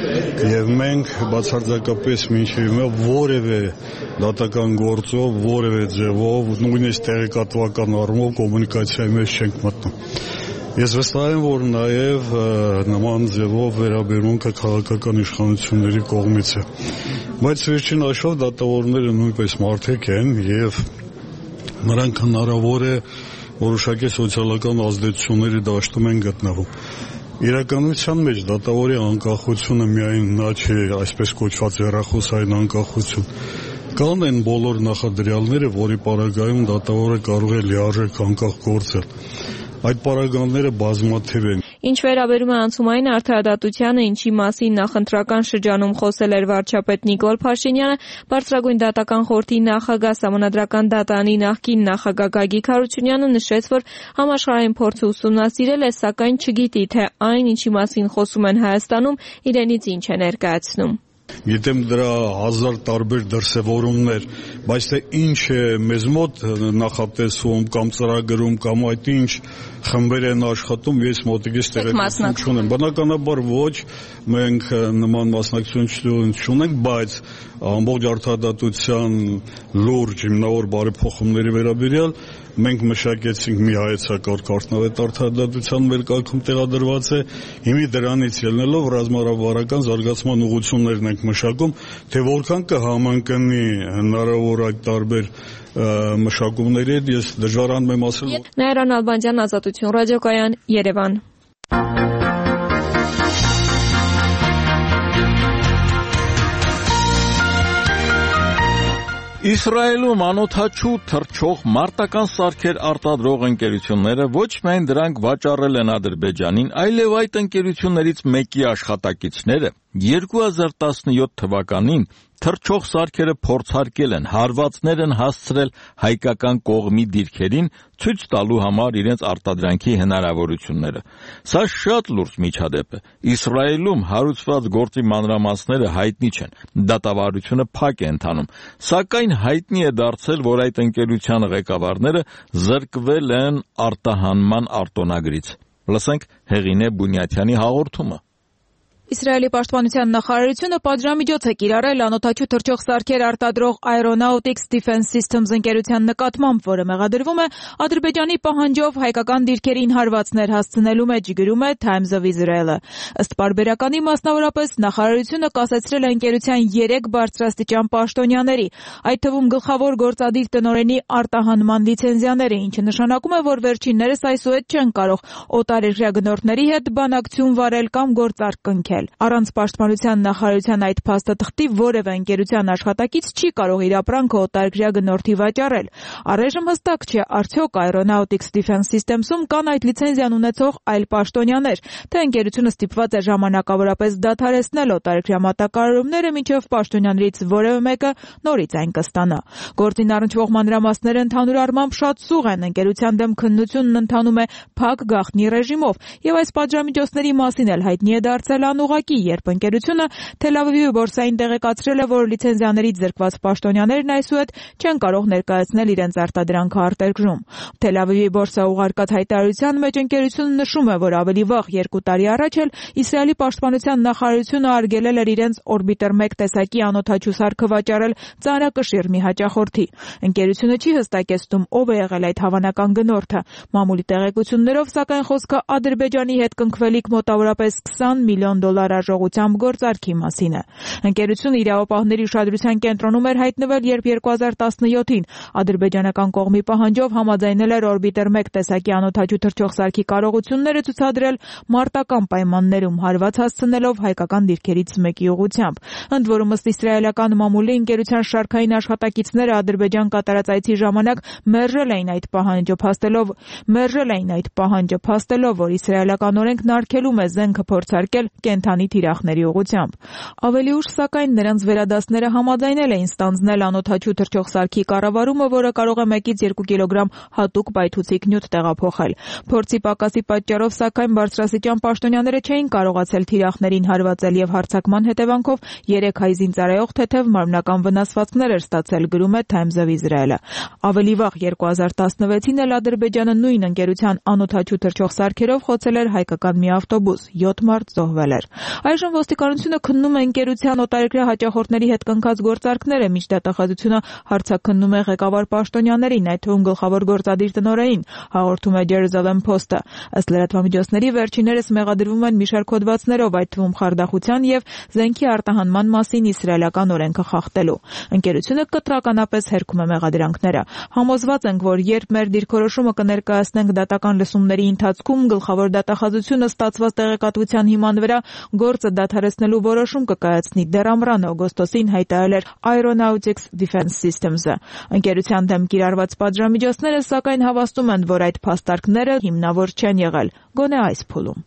եւ մենք բացարձակապես մինչեւ հիմա որևէ դատական գործով, որևէ ձևով, նույնիսկ տեղեկատվական առումով կոմունիկացիայի մեջ չենք մտնում։ Ես վստահ եմ, որ նաեւ նման ձևով վերաբերմունքը քաղաքական իշխանությունների կողմից է, բայց վերջին հաշվով դատավորները նույնպես մարդիկ են եւ նրանք հնարավոր է որոշակի սոցիալական ազդեցությունների դաշտում են գտնվում։ Իրականության մեջ դատավորի անկախությունը միայն նա չէ, այսպես կոչված հեռախոսային անկախություն։ Կան են բոլոր նախադրյալները, որի պարագայում դատավորը կարող է լիարժեք անկախ գործել։ Այդ պարագաները բազմաթիվ են։ Ինչ վերաբերում է անցումային արդարադատությանը, ինչի մասին նախընտրական շրջանում խոսել էր վարչապետ Նիկոլ Փաշինյանը, բարձրագույն դատական խորհրդի նախագահ Սահմանադրական դատարանի նախկին նախագահ Գագիկ Հարությունյանը նշեց, որ համաշխարհային փորձը ուսումնասիրել է, սակայն չգիտի, թե այն, ինչի մասին խոսում են Հայաստանում, իրենից ինչ է ներկայացնում։ Գիտեմ դրա հազար տարբեր դրսևորումներ, բայց թե ինչ է մեզ մոտ նախատեսվում կամ ծրագրում կամ այդ ինչ խմբեր են աշխատում, ես մոտիկից տեղեկատվություն չունեմ։ Բնականաբար ոչ, մենք նման մասնակցություն չունենք, բայց ամբողջ արդարադատության լուրջ հիմնավոր բարեփոխումների վերաբերյալ մենք մշակեցինք մի հայեցակարգ արդյունավետ արդարադատության մեր կարգում տեղադրված է, հիմի դրանից ելնելով ռազմավարական զարգացման ուղղություններն ենք մշակում, թե որքան կհամընկնի հնարավոր այդ տարբեր մշակումների հետ, ես դժվարանում եմ ասել։ Նաիրան Ալբանդյան, Ազատություն ռադիոկայան, Երևան։ Իսրայելում անօդաչու թռչող մարտական սարքեր արտադրող ընկերությունները ոչ միայն դրանք վաճառել են Ադրբեջանին, այլև այդ ընկերություններից մեկի աշխատակիցները երկու հազար տասնյոթ թվականին թռչող սարքերը փորձարկել են, հարվածներ են հասցրել հայկական կողմի դիրքերին, ցույց տալու համար իրենց արտադրանքի հնարավորությունները։ Սա շատ լուրջ միջադեպ է։ Իսրայելում հարուցված գործի մանրամասները հայտնի չեն, դատավարությունը փակ է ընթանում, սակայն հայտնի է դարձել, որ այդ ընկերության ղեկավարները զրկվել են արտահանման արտոնագրից։ Լսենք Հեղինե Բունյաթյանի հաղորդումը։ Իսրայելի պաշտպանության նախարարությունը պատժամիջոց է կիրառել անօդաչու թռչող սարքեր արտադրող Aeronautics Defense Systems ընկերության նկատմամբ, որը մեղադրվում է Ադրբեջանի պահանջով հայկական դիրքերին հարվածներ հասցնելու մեջ, գրում է Times of Israel-ը։ Ըստ պարբերականի, մասնավորապես նախարարությունը կասեցրել է ընկերության երեք բարձրաստիճան պաշտոնյաների, այդ թվում գլխավոր գործադիր տնօրենի արտահանման լիցենզիաները, ինչը նշանակում է, որ վերջիններս այսուհետ չեն կարող օտարերկրյա գնորդների հետ բանակցություն վարել կամ գործարք կնքել։ Առանց պաշտպանության նախարարության այդ փաստաթղթի որևէ ընկերության աշխատակից չի կարող իր ապրանքը օտարերկրյա գնորդի վաճառել։ Առայժմ հստակ չէ, արդյոք Aeronautics Defense Systems-ում կան այդ լիցենզիան ունեցող այլ պաշտոնյաներ, թե ընկերությունը ստիպված է ժամանակավորապես դադարեցնել օտարերկրյա մատակարարումները, մինչև պաշտոնյաներից որևէ մեկը նորից այն կստանա։ Գործին առնչվող մանրամասները ընդհանուր առմամբ շատ սուղ են, ընկերության դեմ քննությունն ընթանում է փակ գաղտնի ռեժիմով, եւ այս պատժամիջոցների մասին էլ հայտնի է դարձել ուղղակի, երբ ընկերությունը Թել Ավիվի բորսային տեղեկացրել է, որ լիցենզիաներից զրկված պաշտոնյաներն այսուհետ չեն կարող ներկայացնել իրենց արտադրանքը արտերկրում։ Թել Ավիվի բորսա ուղարկած հայտարարության մեջ ընկերությունը նշում է, որ ավելի վաղ երկու տարի առաջ էլ Իսրայելի պաշտպանության նախարարությունը արգելել էր իրենց Orbiter մեկ տեսակի անօդաչու սարքը վաճառել ծանրակշիռ մի հաճախորդի։ Ընկերությունը չի հստակեցնում, ով է եղել այդ հավանական գնորդը։ Մամուլի տեղեկություններով, սակայն խոսքը Ադրբեջանի հետ կնքվելիք մոտավորապես քսան միլիոն դոլար դոլար արժողությամբ գործարքի մասին է։ Ընկերությունը իրավապահների ուշադրության կենտրոնում էր հայտնվել, երբ երկու հազար տասնյոթին ադրբեջանական կողմի պահանջով համաձայնել էր օրբիտեր մեկ տեսակի անօդաչու թռչող սարքի կարողությունները ցուցադրել մարտական պայմաններում, հարված հասցնելով հայկական դիրքերից մեկի ուղղությամբ։ Ընդ որում, ըստ իսրայելական մամուլի, ընկերության շարքային աշխատակիցները Ադրբեջան կատարած այցի ժամանակ մերժել էին այդ պահանջը, փաստելով մերժել էին այդ պահանջը, փաստելով, որ իսրայելական օրենքն արգելում է զենքը փորձարկել կենդանի թիրախների ուղղությամբ։ Ավելի ուշ, սակայն, նրանց վերադասները համաձայնել էին ստանձնել անօդաչու թռչող սարքի կառավարումը, որը կարող է մեկից երկու կիլոգրամ հատուկ բայթուցիկ նյութ տեղափոխել։ Փորձի պակասի պատճառով, սակայն, բարձրաստիճան պաշտոնյաները չէին կարողացել թիրախներին հարվածել եւ հարձակման հետևանքով երեք հայ զինծառայող թեթև մարմնական վնասվածքներ էր ստացել, գրում է Times of Israel-ը։ Ավելի վաղ երկու հազար տասնվեցին էլ Ադրբեջանը նույն ընկերության անօդաչու թռչող սարքերով խոցել էր հայկական մի ավտոբուս, յոթ մարդ զոհվել էր։ Այժմ ոստիկանությունը քննում է ընկերության օտարերկրյա հաճախորդների հետ կնքած գործարքները, մինչ դատախազությունը հարցաքննում է ղեկավար պաշտոնյաներին, այդ թվում գլխավոր գործադիր տնօրենին, հաղորդում է Jerusalem Post-ը։ Ըստ լրատվամիջոցների, վերջիններս մեղադրվում են մի շարք հոդվածներով, այդ թվում խարդախության եւ զենքի արտահանման մասին իսրայելական օրենքը խախտելու։ Ընկերությունը կտրականապես հերքում է մեղադրանքները։ Համոզված ենք, որ երբ մեր դիրքորոշումը կներկայացնենք դատական լսումների ընթացքում, գլխավոր դատախազությունը ստացված տեղեկատվության հիման վրա գործը դադարեցնելու որոշում կկայացնի, դեռ ամռան օգոստոսին հայտարարել էր Aeronautics Defense Systems-ը։ Ընկերության դեմ կիրառված պատժամիջոցները, սակայն, հավաստում են, որ այդ փաստարկները հիմնավոր չեն եղել, գոնե այս փուլում։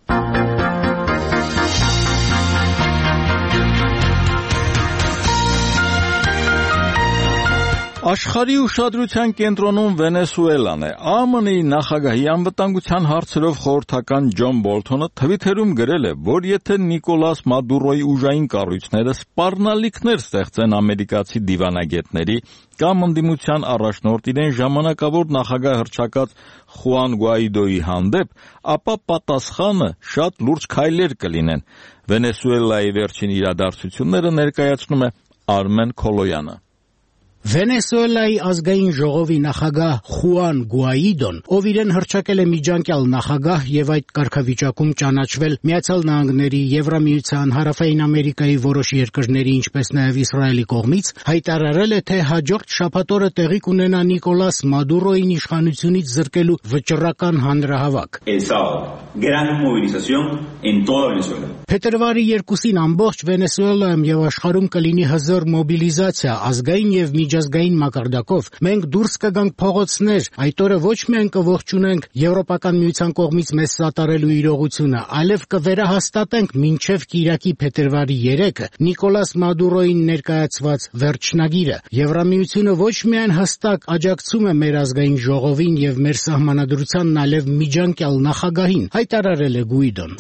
Աշխարհի ուշադրության կենտրոնում Վենեսուելան է։ Ա Մ Ն-ի նախագահի անվտանգության հարցերով խորհրդական Ջոն Բոլթոնը թվիթերում գրել է, որ եթե Նիկոլաս Մադուրոյի ուժային կառույցները սպառնալիքներ ստեղծեն ամերիկացի դիվանագետների կամ ընդդիմության առաջնորդ իրեն ժամանակավոր նախագահ հռչակած Խուան Գուայդոյի հանդեպ, ապա պատասխանը շատ լուրջ քայլեր կլինեն։ Վենեսուելայի վերջին իրադարձությունները ներկայացնում է Արմեն Քոլոյանը։ Վենեսուելայի ազգային ժողովի նախագահ Խուան Գուայդոն, ով իրեն հռչակել է միջանկյալ նախագահ եւ այդ կարգավիճակում ճանաչվել Միացյալ Նահանգների, Եվրամիության, Հարավային Ամերիկայի որոշ երկրների, ինչպես նաեւ Իսրայելի կողմից, հայտարարել է, թե հաջորդ շաբաթօրը տեղի կունենա Նիկոլաս Մադուրոյին իշխանությունից զրկելու վճռական հանրահավաք։ Փետրվարի երկուսին ամբողջ Վենեսուելայում եւ աշխարհում կլինի հզոր մոբիլիզացիա, ազգային եւ միջազգային մակարդակով։ Մենք դուրս կգանք փողոցներ, այդ օրը ոչ միայն կողջունենք Եվրոպական միության կողմից մեզ սատարելու իրողությունը, այլև կվերահաստատենք մինչև կիրակի փետրվարի երեքը Նիկոլաս Մադուրոյին ներկայացված վերջնագիրը։ Եվրամիությունը ոչ միայն հստակ աջակցում է մեր ազգային ժողովին եւ մեր սահմանադրությանն, այլև միջանկյալ նախագահին, հայտարարել է Գուիդոն։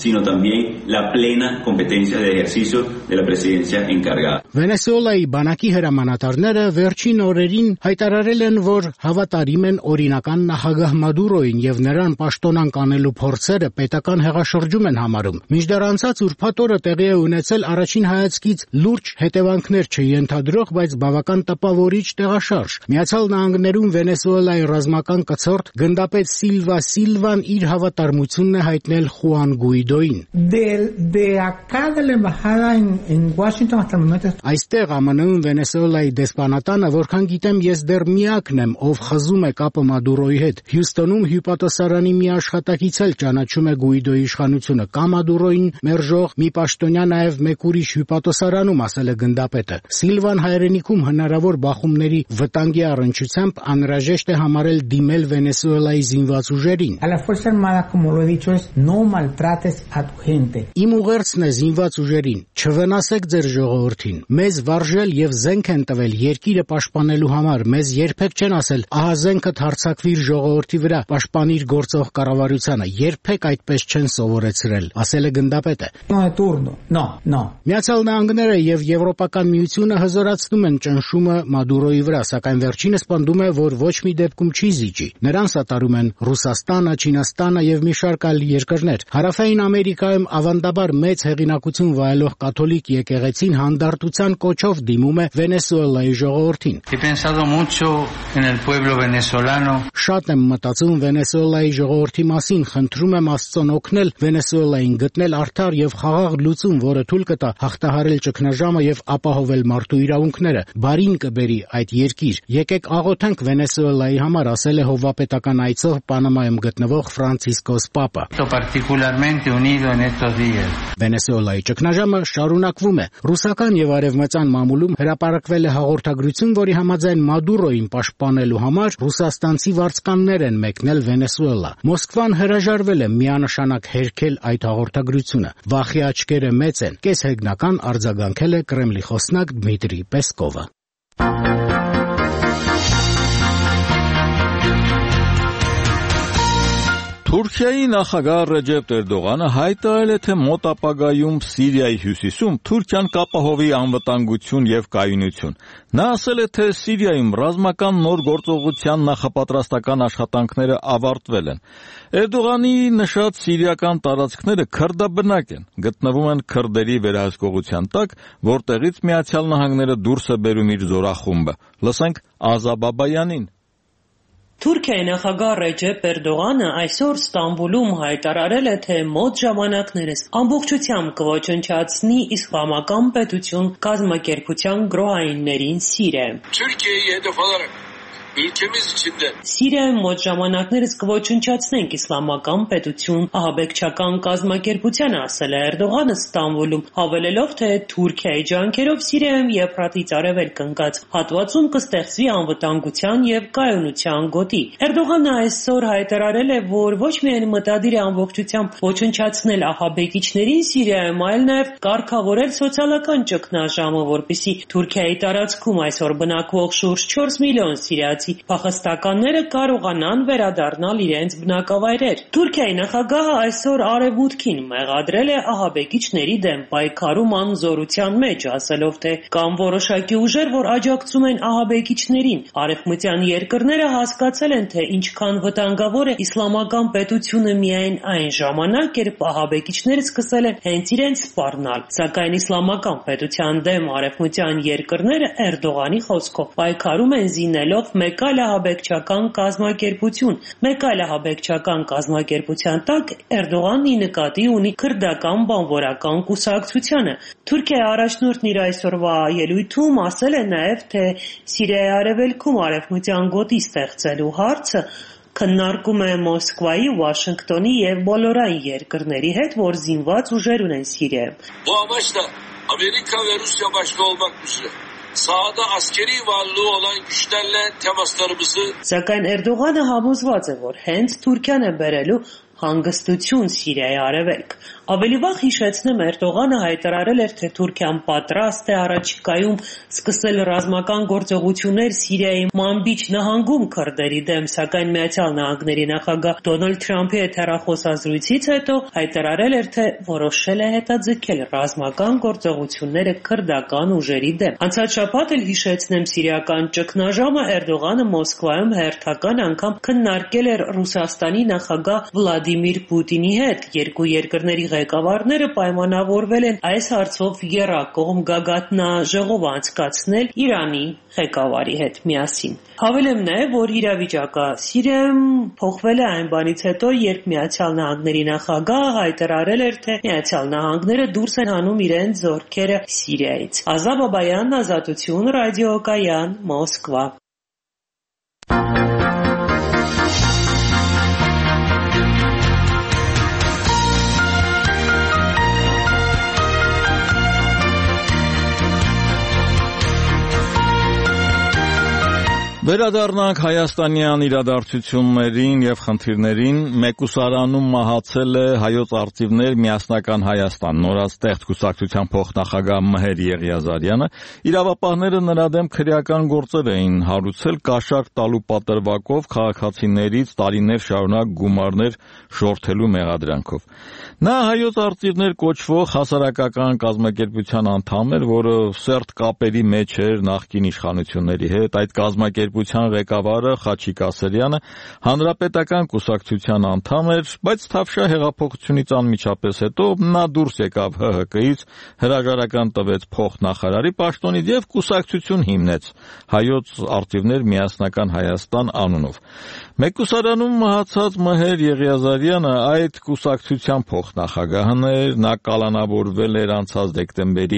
Վենեսուելայի բանակի հրամանատարները վերջին օրերին հայտարարել են, որ հավատարիմ են օրինական նախագահ Մադուրոյին եւ նրան պաշտոնանկ անելու փորձերը պետական հեղաշրջում են համարում։ Մինչդեռ անցած ուրբաթ օրը տեղի է ունեցել առաջին հայացքից լուրջ հետևանքներ չենթադրող, բայց բավական տպավորիչ տեղաշարժ։ Միացյալ Նահանգներում Վենեսուելայի ռազմական կցորդ գնդապետ Սիլվա Սիլվան իր հավատարմությունն է հայտնել Խուան Գուիդոյին։ Այստեղ Ա Մ Ն-ում Վենեսուելայի դեսպանատանը, որքան գիտեմ, ես դեռ միակն եմ, ով խզում է կապը Մադուրոյի հետ։ Հյուստոնում հյուպատոսարանի մի աշխատակից էլ ճանաչում է Գուիդոյի իշխանությունը, կա Մադուրոյին մերժող մի պաշտոնյա նաև մեկ ուրիշ հյուպատոսարանում, ասել է գնդապետը։ Սիլվան հայրենիքում հնարավոր բախումների վտանգի առնչությամբ անհրաժեշտ է համարել դիմել Վենեսուելայի զինված ուժերին։ Իմ ուղերձն է զինված ուժերին, չվնասեք ձեր ժողովրդին։ Մեզ վարժել եւ զենք են տվել երկիրը պաշտպանելու համար, մեզ երբեք չեն ասել ահա զենքդ հարձակվիր ժողովրդի վրա, պաշտպանիր գործող կառավարությանը, երբեք այդպես չեն սովորեցրել, ասել է գնդապետը։ Միացյալ Նահանգները եւ Եվրոպական միությունը հզորացնում են ճնշումը Մադուրոյի վրա, սակայն վերջինս պնդում է, որ ոչ մի դեպքում չի զիջի։ Նրան սատարում են Ռուսաստանը, Չինաստանը եւ մի շարք այլ երկրներ։ Հարավային Ամերիկայում ավանդաբար մեծ հեղինակություն վայելող կաթոլիկ եկեղեցին հանդարտության կոչով դիմում է Վենեսուելայի ժողովրդին։ Շատ եմ մտածում Վենեսուելայի ժողովրդի մասին, խնդրում եմ Աստծուն օգնել Վենեսուելային գտնել արդար եւ խաղաղ լուծում, որը թույլ կտա հաղթահարել ճգնաժամը եւ ապահովել մարդու իրավունքները, բարին կբերի այդ երկիր։ Եկեք աղոթենք Վենեսուելայի համար, ասել է հովվապետական այցով Պանամայում գտնվող Ֆրանցիսկոս Պապը։ Վենեսուելայի ճգնաժամը շարունակվում է։ Ռուսական եւ արևմտյան մամուլում հրապարակվել է հաղորդագրություն, որի համաձայն Մադուրոին պաշտպանելու համար ռուսաստանցի վարձկաններ են մեկնել Վենեսուելա։ Մոսկվան հրաժարվել է միանշանակ հերքել այդ հաղորդագրությունը։ Վախի աչքերը մեծ են, կեսհեգնական արձագանքել է Կրեմլի խոսնակ Դմիտրի Պեսկովը։ Թուրքիայի նախագահ Ռեջեփ Էրդողանը հայտարարել է, թե մոտ ապագայում Սիրիայի հյուսիսում Թուրքիան կապահովի անվտանգություն եւ կայունություն։ Նա ասել է, թե Սիրիայում ռազմական նոր գործողության նախապատրաստական աշխատանքները ավարտվել են։ Էրդողանի նշած սիրիական տարածքները քրդաբնակ են, գտնվում են քրդերի վերահսկողության տակ, որտեղից Միացյալ Նահանգները դուրս է բերում իր զորախումբը։ Լսենք Ազա Բաբայանին։ Թուրքիայի նախագահ Ռեջեփ Էրդողանը այսօր Ստամբուլում հայտարարել է, թե մոտ ժամանակներս ամբողջությամբ կոչնչացնի իսլամական պետություն կազմակերպության գրոհայիններին Սիրիայում։ Türkiye'yi hedef alarak ülkemiz içinde Սիրիայում մոտ ժամանակներս կոչնչացնենք իսլամական պետություն ահաբեկչական կազմակերպությանը, ասել է Էրդողանը Ստամբուլում, հավելելով, թե Թուրքիայի ջանքերով Սիրիայում Եփրատից արևելք ընկած հատվածում կստեղծվի անվտանգության եւ կայունության գոտի։ Էրդողանը այսօր հայտարարել է, որ ոչ միայն մտադիր է ամբողջությամբ ոչնչացնել ահաբեկիչներին Սիրիայում, այլ նաեւ կարգավորել սոցիալական ճգնաժամը, որպեսզի Թուրքիայի տարածքում այսօր բնակվող շուրջ չորս միլիոն սիրիացի փախստականները կարողանան վերադառնալ իրենց բնակավայրեր։ Թուրքիայի նախագահը այսօր արևմուտքին մեղադրել է ահաբեկիչների դեմ պայքարում անզորության մեջ, ասելով, թե կան որոշակի ուժեր, որ աջակցում են ահաբեկիչներին։ Արևմտյան երկրները հասկացել են, թե ինչքան վտանգավոր է իսլամական պետությունը միայն այն ժամանակ, երբ ահաբեկիչները սկսել են հենց իրենց սպառնալ։ Սակայն իսլամական պետության դեմ արևմտյան երկրները Էրդողանի խոսքով պայքարում են զինելով մեկ այլ ահաբեկչական կազմակերպություն։ Մեկ այլ ահաբեկչական կազմակերպության տակ Էրդողանն ի նկատի ունի քրդական բանվորական կուսակցությանը։ Թուրքիայի առաջնորդն իր այսօրվա ելույթում ասել է նաև, թե Սիրիայի արևելքում արևմտյան գոտի ստեղծելու հարցը քննարկում է Մոսկվայի, Վաշինգտոնի եւ բոլոր այն երկրների հետ, որ զինված ուժեր ունեն Սիրիայում։ Bu amaçla Amerika ve Rusya başta olmak üzere sahada askeri varlığı olan güçlerle temaslarımızı Սակայն Էրդողանը համոզված է, որ հենց Թուրքիան է բերելու հանգստություն Սիրիայի արևելք։ Ավելի վաղ հիշեցնեմ, Էրդողանը հայտարարել էր, թե Թուրքիան պատրաստ է առաջիկայում սկսել ռազմական գործողություններ Սիրիայի Մանբիչ նահանգում քրդերի դեմ, սակայն Միացյալ Նահանգների նախագահ Դոնալդ Թրամփի հետ հեռախոսազրույցից հետո հայտարարել էր, թե որոշել է հետաձգել ռազմական գործողությունները քրդական ուժերի դեմ։ Անցած շաբաթ էլ հիշեցնեմ, սիրիական ճգնաժամը Էրդողանը Մոսկվայում հերթական անգամ քննարկել էր Ռուսաստանի նախագահ Վլադիմիր Պուտինի հետ։ Երկու երկրների ղեկավարները պայմանավորվել են այս հարցով եռակողմ գագաթնաժողով անցկացնել Իրանի ղեկավարի հետ միասին։ Հավելեմ նաև, որ իրավիճակը Սիրիայում փոխվել է այն բանից հետո, երբ Միացյալ Նահանգների նախագահը հայտարարել էր, թե Միացյալ Նահանգները դուրս են հանում իրենց զորքերը Սիրիայից։ Ազա Բաբայան, Ազատություն, ռադիոկայան, Մոսկվա։ Վերադառնանք հայաստանյան իրադարձություններին եւ խնդիրներին։ Մեկուսարանում մահացել է Հայոց արծիվներ միասնական Հայաստան նորաստեղծ կուսակցության փոխնախագահ Մհեր Եղիազարյանը։ Իրավապահները նրա դեմ քրեական գործեր էին հարուցել կաշառք տալու պատրվակով քաղաքացիներից տարիներ շարունակ գումարներ շորթելու մեղադրանքով։ Նա Հայոց արծիվներ կոչվող հասարակական կազմակերպության անդամ էր, որը սերտ կապերի մեջ էր նախկին իշխանությունների հետ։ Այդ կազմակերպության խմբության ղեկավարը Խաչիկ Ասերյանը հանրապետական կուսակցության անդամ էր, բայց Թավշյա հեղափոխությունից անմիջապես հետո նա դուրս եկավ Հ Հ Կից, հրաժարական տվեց փոխնախարարի պաշտոնից եւ կուսակցություն հիմնեց Հայոց արտիվներ միասնական Հայաստան անունով։ Մեկուսարանում մահացած Մհեր Եղիազարյանը այդ կուսակցության փոխնախագահն էր, նա կալանավորվել էր անցած դեկտեմբերի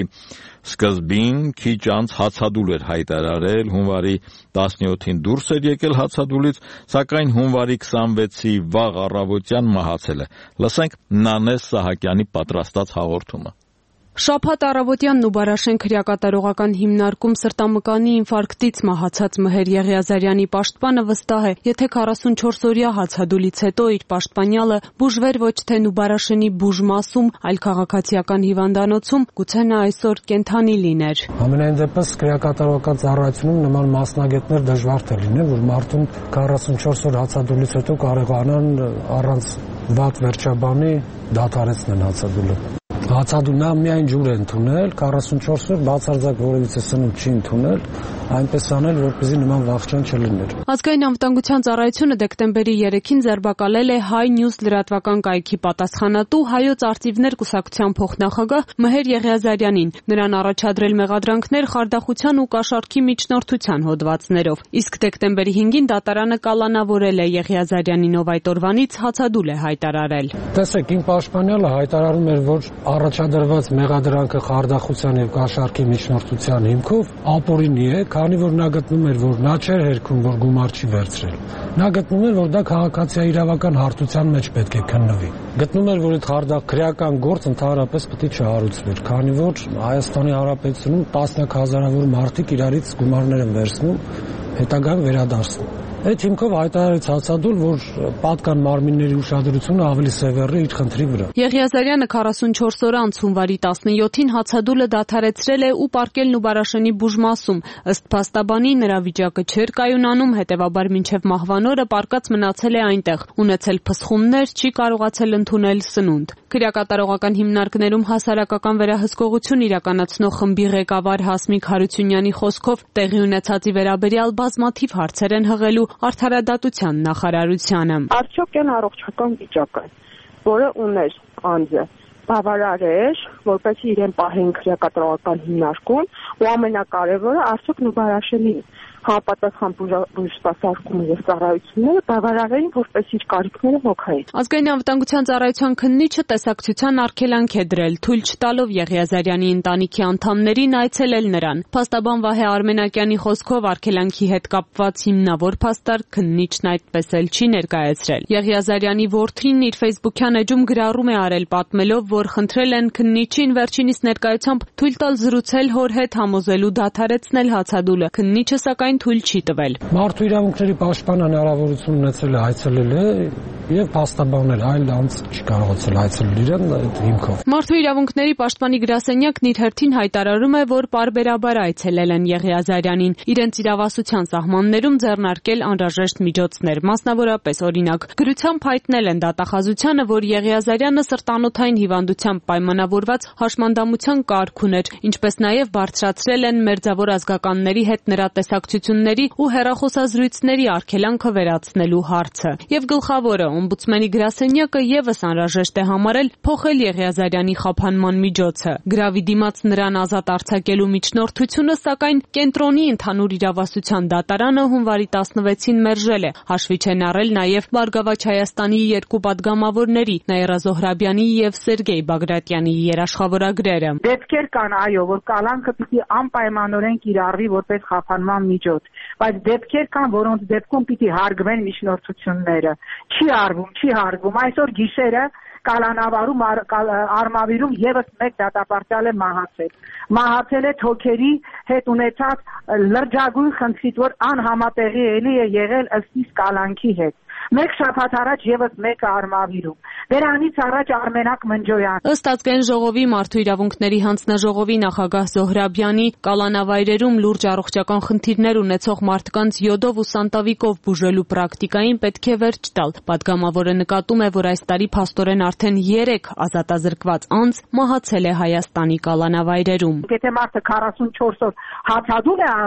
սկզբին, քիչ անց հացադուլ էր հայտարարել, հունվարի տասնյոթին դուրս էր եկել հացադուլից, սակայն հունվարի քսանվեցի վաղ առավոտյան մահացել է։ Լսենք Նանես Սահակյանի պատրաստած հաղորդումը։ Շաբաթ առավոտյան Նուբարաշեն քրեակատարողական հիմնարկում սրտամկանի ինֆարկտից մահացած Մհեր Եղիազարյանի պաշտպանը վստահ է, եթե քառասունչորս օրյա հացադուլից հետո իր պաշտպանյալը բուժվեր ոչ թե Նուբարաշենի բուժմասում, այլ քաղաքացիական հիվանդանոցում, գուցե նա այսօր կենդանի լիներ։ Ամենայն դեպս քրեակատարողական ծառայությունում նման մասնագետներ դժվար թե լինեն, որ մարդուն քառասունչորս օր հացադուլից հետո կարողանան առանց վատ վերջաբանի դադարեցնել հացադուլը։ Հացադուլը միայն ջուր է ընդունել, քառասունչորս օր բացարձակ որևիցե սնունդ չի ընդունել, այնպես անել, որպեսզի նման վախճան չլիներ։ Ազգային անվտանգության ծառայությունը դեկտեմբերի երեքին ձերբակալել է Հայ Նյուզ լրատվական կայքի պատասխանատու Հայոց արտիվներ կուսակցության փոխնախագահ Մհեր Եղիազարյանին, նրան առաջադրել մեղադրանքներ խարդախության ու կաշառքի միջնորդության հոդվածներով։ Իսկ դեկտեմբերի հինգին դատարանը կալանավորել է Եղիազարյանին, ով այդ օրվանից հացադուլ է հայտարարել։ Տեսեք, իմ պաշտպանյալը հայտարարում էր, որ առաջադրված մեղադրանքը խարդախության եւ կաշառքի միջնորդության հիմքով ապօրինի է, քանի որ նա գտնում էր, որ նա չէր հերքում, որ գումար չի վերցրել։ Նա գտնում էր, որ դա քաղաքացիաիրավական հարթության մեջ պետք է քննվի։ Գտնում էր, որ այդ խարդախ քրեական գործ ընդհանրապես պետք է չհարուցվեր, քանի որ Հայաստանի Հանրապետությունում տասնյակ հազարավոր մարդիկ իրարից գումարներ են վերցնում, հետագայում վերադարձնում։ Այդ հիմքով հայտարարեց հացադուլ, որ պատկան մարմինների ուշադրությունը ավելի սևեռ է իր խնդրի վրա։ Եղիազարյանը քառասունչորս օր անց հունվարի տասնյոթին հացադուլը դադարեցրել է ու պառկել Նուբարաշենի բուժմասում։ Ըստ փաստաբանի նրա վիճակը չէր կայունանում, հետևաբար մինչև մահվան օրը պառկած մնացել է այնտեղ, ունեցել փսխումներ, չի կարողացել ընդունել սնունդ։ Քրեակատարողական հիմնարկներում հասարակական վերահսկողություն իրականացնող խմբի ղեկավար Հասմիկ Հարությունյանի խոսքով տեղի ունեցածի վերաբերյալ բազմաթիվ հարցեր են հղելու Արդարադատության նախարարությանը։ Արդյոք այն առողջական վիճակը, որը ուներ անձը, բավարար էր, որպեսզի իրեն պահեն քրեակատարողական հիմնարկում, ու ամենակարևորը արդյոք Նուբարաշենի համապատասխան բուժսպասարկումը եւ ծառայությունները բավարար էին, որպես իր կարիքները հոգային։ Ազգային անվտանգության ծառայության քննիչը տեսակցության արգելանք է դրել, թույլ չտալով Եղիազարյանի ընտանիքի անդամներին այցելել նրան։ Փաստաբան Վահե Արմենակյանի խոսքով արգելանքի հետ կապված հիմնավոր փաստարկ քննիչն այդպես էլ չի ներկայացրել։ Եղիազարյանի որդին իր ֆեյսբուքյան էջում գրառում է արել, պատմելով, որ խնդրել են քննիչին վերջինիս ներկայությամբ թույլ տալ զրուցել հոր հետ, համոզելու դադարեցնել հացադուլը։ Քննիչը սակայն թույլ չի տվել։ Մարդու իրավունքների պաշտպանը հնարավորություն ունեցել է այցելել է եւ փաստաբանել, այլ անձ չի կարողացել այցելել իրեն այդ հիմքով։ Մարդու իրավունքների պաշտպանի գրասենյակն իր հերթին հայտարարում է, որ պարբերաբար այցելել են Եղիազարյանին, իրենց իրավասության սահմաններում ձեռնարկել անհրաժեշտ միջոցներ, մասնավորապես օրինակ գրությամբ հայտնել են դատախազությանը, որ Եղիազարյանը սրտանոթային հիվանդությամբ պայմանավորված հաշմանդամության կարգ ուներ, ինչպես նաեւ բարձրացրել են մերձավոր ազգականների հետ նրա տեսակցությունների ու հեռախոսազրույցների արգելանքը վերացնելու հարցը։ Եվ գլխավորը, օմբուդսմենի գրասենյակը եւս անհրաժեշտ է համարել փոխել Եղիազարյանի խափանման միջոցը։ Գրավի դիմաց նրան ազատ արձակելու միջնորդությունը, սակայն կենտրոնի ընդհանուր իրավասության դատարանը հունվարի տասնվեցին մերժել է, հաշվի չեն առել նաեւ Բարգավաճ Հայաստանի երկու պատգամավորների՝ Նաիրա Զոհրաբյանի եւ Սերգեյ Բագրատյանի երաշխավորագրերը։ Դեպքեր կան, այո, որ կալանքը պիտի անպայմանորեն կիրառվի որպես խափանման միջոց, բայց դեպքեր կան, որոնց դեպքում պիտի հարգվեն միջնորդությունները։ Չի արվում, չի հարգվում։ Այսօր գիշերը կալանավարում Արմավիրում եւս մեկ դատապարտյալ է մահացել։ Մահացել է թոքերի հետ ունեցած լրջագույն խնդրից, որ անհամատեղի էլի է եղել ըստ իս կալանքի հետ։ Մեկ շաբաթ առաջ եւս մեկը Արմավիրում։ Դրանից առաջ Արմենակ Մնջոյան։ Ըստ Ազգային ժողովի մարդու իրավունքների հանձնաժողովի նախագահ Զոհրաբյանի, կալանավայրերում լուրջ առողջական խնդիրներ ունեցող մարդկանց յոդով ու սանտավիկով բուժելու պրակտիկային պետք է վերջ տալ։ Պատգամավորը նկատում է, որ այս տարի փաստորեն արդեն երեք ազատազրկված անձ մահացել է Հայաստանի կալանավայրերում։ Եթե մարդը քառասունչորս օր հացադուլ է անում,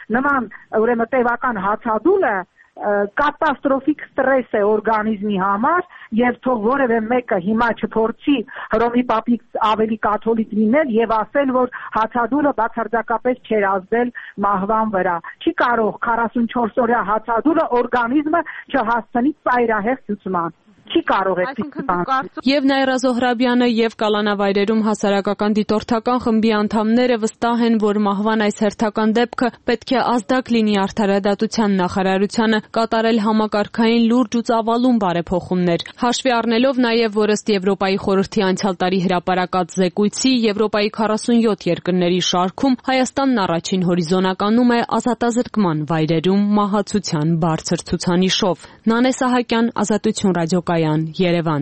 նման ուրեմն տևական հացադուլը կատաստրոֆիկ ստրես է օրգանիզմի համար եւ թող որևէ մեկը հիմա չփորձի Հռոմի պապից ավելի կաթոլիկ լինել եւ ասել, որ հացադուլը բացարձակապես չէր ազդել մահվան վրա։ Չի կարող քառասունչորս օրյա հացադուլը օրգանիզմը չհասցնի ծայրահեղ ցուցման։ Չի կարող է Եվ Նաիրա Զոհրաբյանը եւ կալանավայրերում հասարակական դիտորդական խմբի անդամները վստահ են, որ մահվան այս հերթական դեպքը պետք է ազդակ լինի Արդարադատության նախարարությանը կատարել համակարգային լուրջ ու ծավալուն բարեփոխումներ։ Հաշվի առնելով նաեւ, որ ըստ Եվրոպայի խորհրդի անցյալ տարի հրապարակած զեկույցի Եվրոպայի քառասունյոթ երկրների շարքում Հայաստանն առաջին հորիզոնականում է ազատազրկման վայրերում մահացության բարձր ցուցանիշով։ Նանե Սահակյան, Ազատություն ռադիոկայան, Երևան։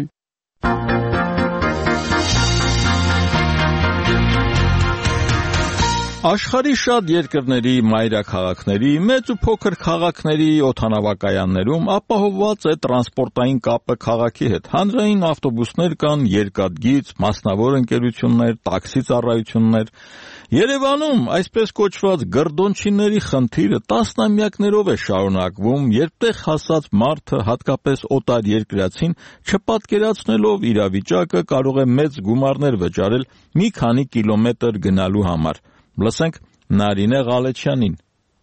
Աշխարհի շատ երկրների մայրաքաղաքների, մեծ ու փոքր քաղաքների օդանավակայաններում ապահովված է տրանսպորտային կապը քաղաքի հետ։ Հանրային ավտոբուսներ կան, երկաթգիծ, մասնավոր ընկերություններ, տաքսի ծառայություններ։ Երևանում այսպես կոչված գռդոնչիների խնդիրը տասնամյակներով է շարունակվում, երբ տեղ հասած մարդը, հատկապես օտարերկրացին, չպատկերացնելով իրավիճակը կարող է մեծ գումարներ վճարել մի քանի կիլոմետր գնալու համար։ Լսենք Նարինե Ղալեչյանին։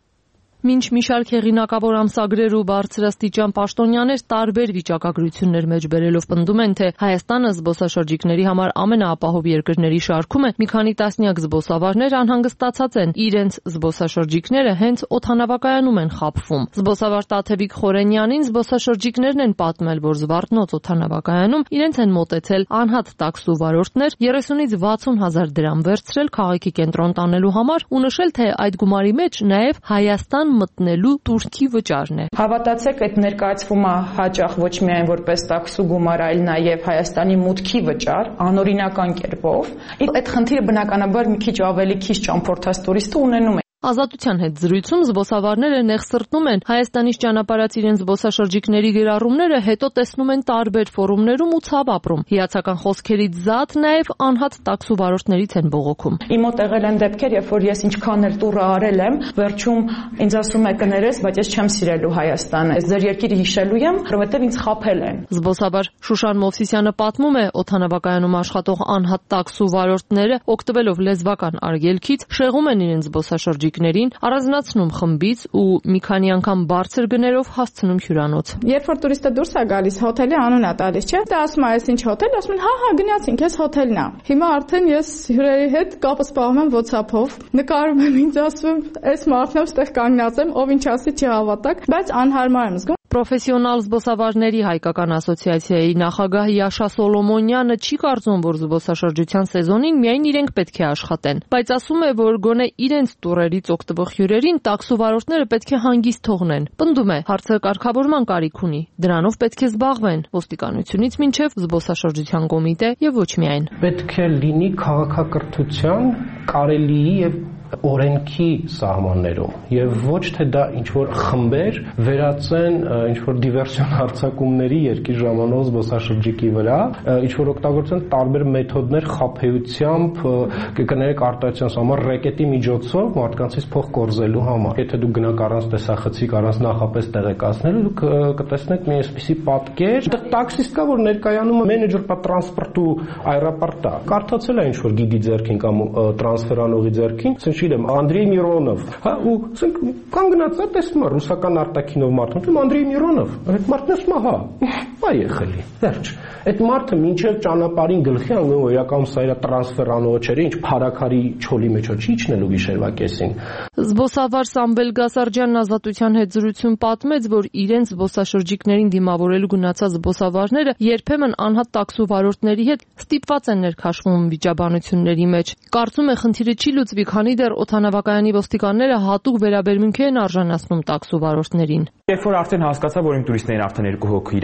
Մինչ մի շարք հեղինակավոր ամսագրեր ու բարձրաստիճան պաշտոնյաներ տարբեր վիճակագրություններ մեջ բերելով պնդում են, թե Հայաստանը զբոսաշրջիկների համար ամենաապահով երկրների շարքում է, մի քանի տասնյակ զբոսավարներ անհանգստացած են, իրենց զբոսաշրջիկները հենց օդանավակայանում են խաբվում։ Զբոսավար Տաթևիկ Խորենյանին զբոսաշրջիկներն են պատմել, որ Զվարթնոց օդանավակայանում իրենց են մոտեցել անհատ տաքսու վարորդներ, երեսունից վաթսուն հազար դրամ վերցրել քաղաքի կենտրոն տանելու համար ու նշել, թե այդ գումարի մեջ նաև Հայաստան մտնելու турքի վճարն է։ Հավատացեք, այդ ներկայացվում է հաճախ ոչ միայն որպես տաքսու գումար, այլ նաև Հայաստանի մուտքի վճար, անօրինական կերպով։ Այդ խնդիրը բնականաբար մի քիչ ավելի քիչ ճամփորդած տուրիստը ունենում է։ Ազատության հետ զրույցում զբոսավարները նեղսրտնում են Հայաստանից ճանապարհած իրենց զբոսաշրջիկների գրառումները հետո տեսնում են տարբեր ֆորումներում ու ցավ ապրում։ Հիացական խոսքերից զատ նաև անհատ տաքսու վարորդներից են բողոքում։ Իմ մոտ եղել են դեպքեր, երբ որ ես ինչքան էլ տուրը արել եմ, վերջում ինձ ասում է կներես, բայց ես չեմ սիրելու Հայաստանը։ Ես ձեր երկիրը հիշելու եմ, որովհետև ինձ խաբել են։ Զբոսավար Շուշան Մովսիսյանը պատմում է, օդանավակայանում աշխատող անհատ տաքսու վարորդները օգտվելով լեզվական արգելքից շեղում են իրենց զբոսաշրջիկ առանձնացնում խմբից ու մի քանի անգամ բարձր գներով հասցնում հյուրանոց։ Երբ որ տուրիստը դուրս է գալիս, հոթելի անուն է տալիս, չէ՞։ Դա ասում է, այս ինչ հոթել, ասում են, հա, հա, գնացինք, այս հոթելն է։ Հիմա արդեն ես հյուրերի հետ կապը սպառում եմ WhatsApp-ով, նկարում եմ, ինձ ասում եմ, այս մարդն եմ, ստեղ կանգնած եմ, ով ինչ ասի չհավատակ, բայց անհարմար եմ զգում։ Պրոֆեսիոնալ զբոսավարների հայկական ասոցիացիայի նախագահ Յաշա Սոլոմոնյանը չի կարծում, որ զբոսաշրջության սեզոնին միայն իրենք պետք է աշխատեն, բայց ասում է, որ գոնե իրենց տուրերից օգտվող հյուրերին տաքսու վարորդները պետք է հանգիստ թողնեն։ Պնդում է, հարցը կարգավորման կարիք ունի։ Դրանով պետք է զբաղվեն ոստիկանությունից մինչև զբոսաշրջության կոմիտե եւ ոչ միայն։ Պետք է լինի քաղաքակրթության, կարելիի եւ օրենքի սահմաններում եւ ոչ թե դա ինչ որ խմբեր վերածեն ինչ որ դիվերսիոն հարձակումների երկիր ժամանակ զբոսաշրջիկի վրա, ինչ որ օգտագործեն տարբեր մեթոդներ խաբեությամբ, կներեք արտահայտության համար ռեկետի միջոցով մարդկանցից փող կորզելու համար։ Եթե դուք գնաք առանց տեսախցիկ, առանց նախապես տեղեկացնելու, դուք կտեսնեք մի այսպիսի պատկեր, այդտեղ տաքսիստ կա, որ ներկայանում է մենեջեր պա տրանսպորտու այրապորտա։ Կարդացել է ինչ որ գիդի ձեռքին կամ տրանսֆերանողի ձեռքին, չգիտեմ, Անդրեյ Միրոնով, հա, ու ասենք կանգնած է, տեսնում է ռուսական արտաքինով մարդը, ասում Անդրեյ Միրոնով, այդ մարդն ասում է, հա, այ եղելի, վերջ։ Այդ մարդը մինչև ճանապարհին գլխի անգամ որ իրական սա իր տրանսֆերանողը չէր, ինչ փարակարի չոլի մեջ չի իջնելու գիշերվա կեսին։ Զբոսավար Սամվել Գասարջյանն Ազատության հետ զրույցում պատմեց, որ իրենց զբոսաշրջիկներին դիմավորելու գնացած զբոսավարները երբեմն անհատ տաքսու վարորդների հետ ստիպված են ներքաշվում վիճաբանությունների մեջ։ Կարծում է, խնդիրը չի լուծվի, քանի դեռ օդանավակայանի ոստիկանները հատուկ վերաբերմունքի են արժանացնում տաքսու վարորդներին։ Երբ որ արդեն հասկացա, որ իմ տուրիստներին արդեն երկու հոգի իրանք տարել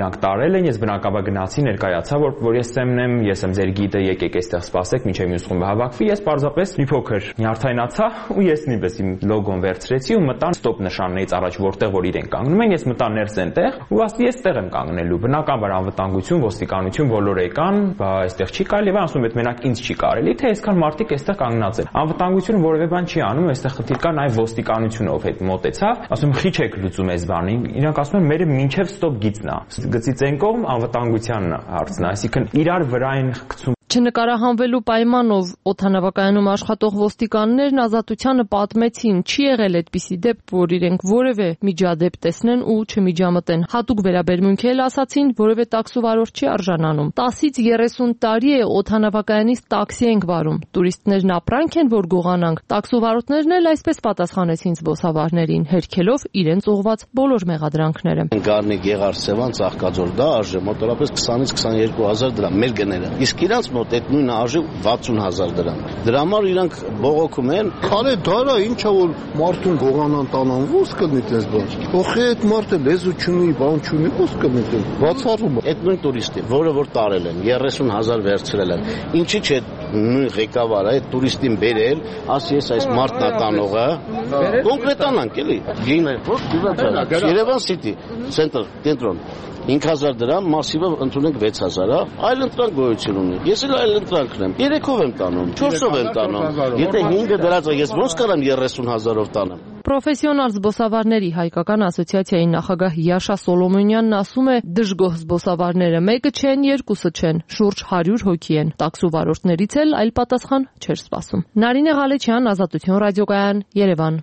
տարել են, ես բնակաբար գնացի, ներկայացա, որ որ ես Սեմն եմ, ես եմ ձեր գիդը, եկեք այստեղ սպասեք, մինչև մյուս խումբը հավաքվի, ես պարզապես մի փոքր նյարդայնացա ու ես նույնպես իմ լոգոն վերցրեցի ու մտա ստոպ նշաններից առաջ որտեղ որ իրենք կանգնում են, ես մտա ներս այնտեղ ու ասի ես տեղ եմ կանգնելու, բնականաբար անվտանգություն, ոստիկանություն բոլորը եկան, բա այստեղ չի կարելի, բա ասում եմ մենակ ինձ չի կարելի, թե այսքան մարդիկ այստեղ կանգնած են։ Անվտանգությունը որևէ բան չի անում, այստեղ խնդիր կա նաև ոստիկանությունը ով հետ մոտեցավ, ասում խիչ եք լուծում այս բանին, իրանք ասում են մերը մինչև ստոպ գիծն է։ Գծից այն կողմ անվտանգության հարցն է, այսինքն իրար վրա են գցում Չնկարահանվելու պայմանով օդանավակայանում աշխատող ոստիկաններն ազատությանը պատմեցին, չի եղել այդպիսի դեպք, որ իրենք որևէ միջադեպ տեսնեն ու չմիջամտեն։ Հատուկ վերաբերմունք էլ ասացին, որևէ տաքսուվարորդ չի արժանանում։ տասից երեսուն տարի է օդանավակայանից տաքսի ենք վարում։ Տուրիստներն ապրանք են, որ գողանանք։ Տաքսուվարորդներն էլ այսպես պատասխանեցին զբոսավարներին, հերքելով իրենց ուղված բոլոր մեղադրանքները։ Գառնիկ, Եղար, Սևան, Ծաղկաձոր, դա արժե մոտավորապես քսանից քսաներկու հազար դրամ մեր գները։ Իսկ իրանց մոտ այդ նույնը արժե վաթսուն հազար դրամ։ Դրա համար իրանք բողոքում են, քարե դարա, ինչա որ մարդուն գողանան տանան, ո՞ս կլինի դες բան։ Ոխե այդ մարդը լեզու չունի, բան չունի, ո՞ս կլինի։ Բացառում այդ նույն տուրիստի, որը որ տարել են, երեսուն հազար վերցրել են։ Ինչի՞ չէ նույն ղեկավարը այդ տուրիստին բերել, ասի ես այս մարդն է տանողը, կոնկրետանանք էլի։ Գինը, ոչ դիվաց։ Երևան City, Center, կենտրոն հինգ հազար դրամ, մասիվը ընդունենք վեց հազար, այլ ընտրանք գոյություն ունի։ Ես էլ այլ ընտրանքն եմ, երեքով եմ տանում, չորսով եմ տանում։ Եթե հինգը դրած է, ես ոնց կարամ երեսուն հազարով տանեմ։ Պրոֆեսիոնալ զբոսավարների հայկական ասոցիացիայի նախագահ Յաշա Սոլոմոնյանն ասում է, դժգոհ զբոսավարները մեկը չեն, երկուսը չեն, շուրջ հարյուր հոգի են։ Տաքսուվարորդներից էլ այլ պատասխան չէր սպասում։ Նարինե Ղալեչյան, Ազատություն ռադիոկայան, Երևան։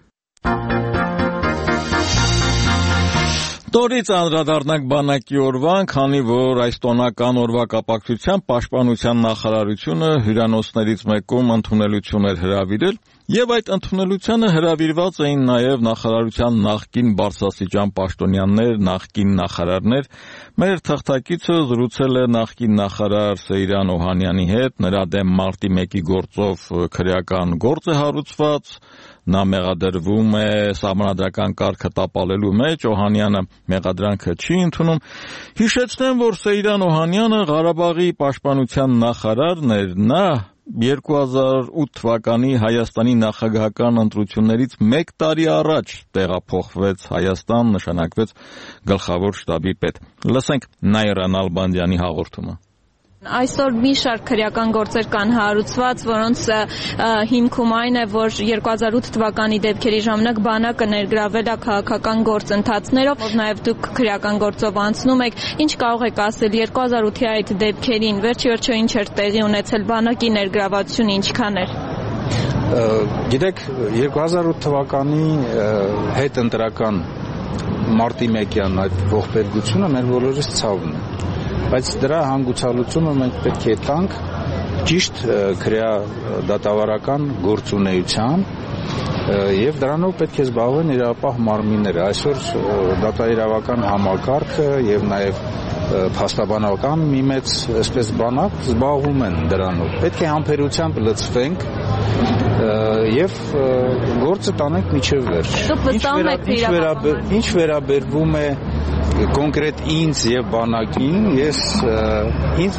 Նորից անդրադառնանք բանակի օրվան, քանի որ այս տոնական օրվա կապակցությամբ Պաշտպանության նախարարությունը հյուրանոցներից մեկում ընդունելություն էր հրավիրել, եւ այդ ընդունելությանը հրավիրված էին նաեւ նախարարության նախկին բարձրաստիճան պաշտոնյաներ, նախկին նախարարներ։ Մեր թղթակիցը զրուցել է նախկին նախարար Սեյրան Օհանյանի հետ, նրա դեմ մարտի մեկի գործով քրեական գործ է հարուցված։ Նա մեղադրվում է սահմանադրական կարգը տապալելու մեջ, Օհանյանը մեղադրանքը չի ընդունում։ Հիշեցնեմ, որ Սեյրան Օհանյանը Ղարաբաղի պաշտպանության նախարարն էր, նա երկու հազար ութ թվականի Հայաստանի նախագահական ընտրություններից մեկ տարի առաջ տեղափոխվեց Հայաստան, նշանակվեց գլխավոր շտաբի պետ։ Լսենք Նաիրա Նալբանդյանի հաղորդումը։ Այսօր մի շարք քրեական գործեր կան հարուցված, որոնց հիմքում այն է, որ երկու հազար ութ թվականի դեպքերի ժամանակ բանակը ներգրավել է քաղաքական գործընթացներով, նաև դուք քրեական գործով անցնում եք, ինչ կարող եք ասել երկու հազար ութի այդ դեպքերին, վերջի վերջո ինչ էր տեղի ունեցել, բանակի ներգրավվածությունը ինչքան էր։ Գիտեք, երկու հազար ութ թվականի հետընտրական մարտի մեկյան այդ ողբերգությունը մեր բոլորիս ցավն է։ Բայց դրա հանգուցալուծումը մենք պետք է տանք ճիշտ քրեադատավարական գործունեության եւ դրանով պետք է զբաղվեն իրավապահ մարմինները։ Այսօր դատաիրավական համակարգը եւ նաեւ փաստաբանական մի մեծ այսպես բանակ զբաղվում են դրանով։ Պետք է համբերությամբ լծվենք եւ գործը տանենք մինչեւ վերջ։ Ինչ վերաբերվում է կոնկրետ ինձ եւ բանակին, ես ինձ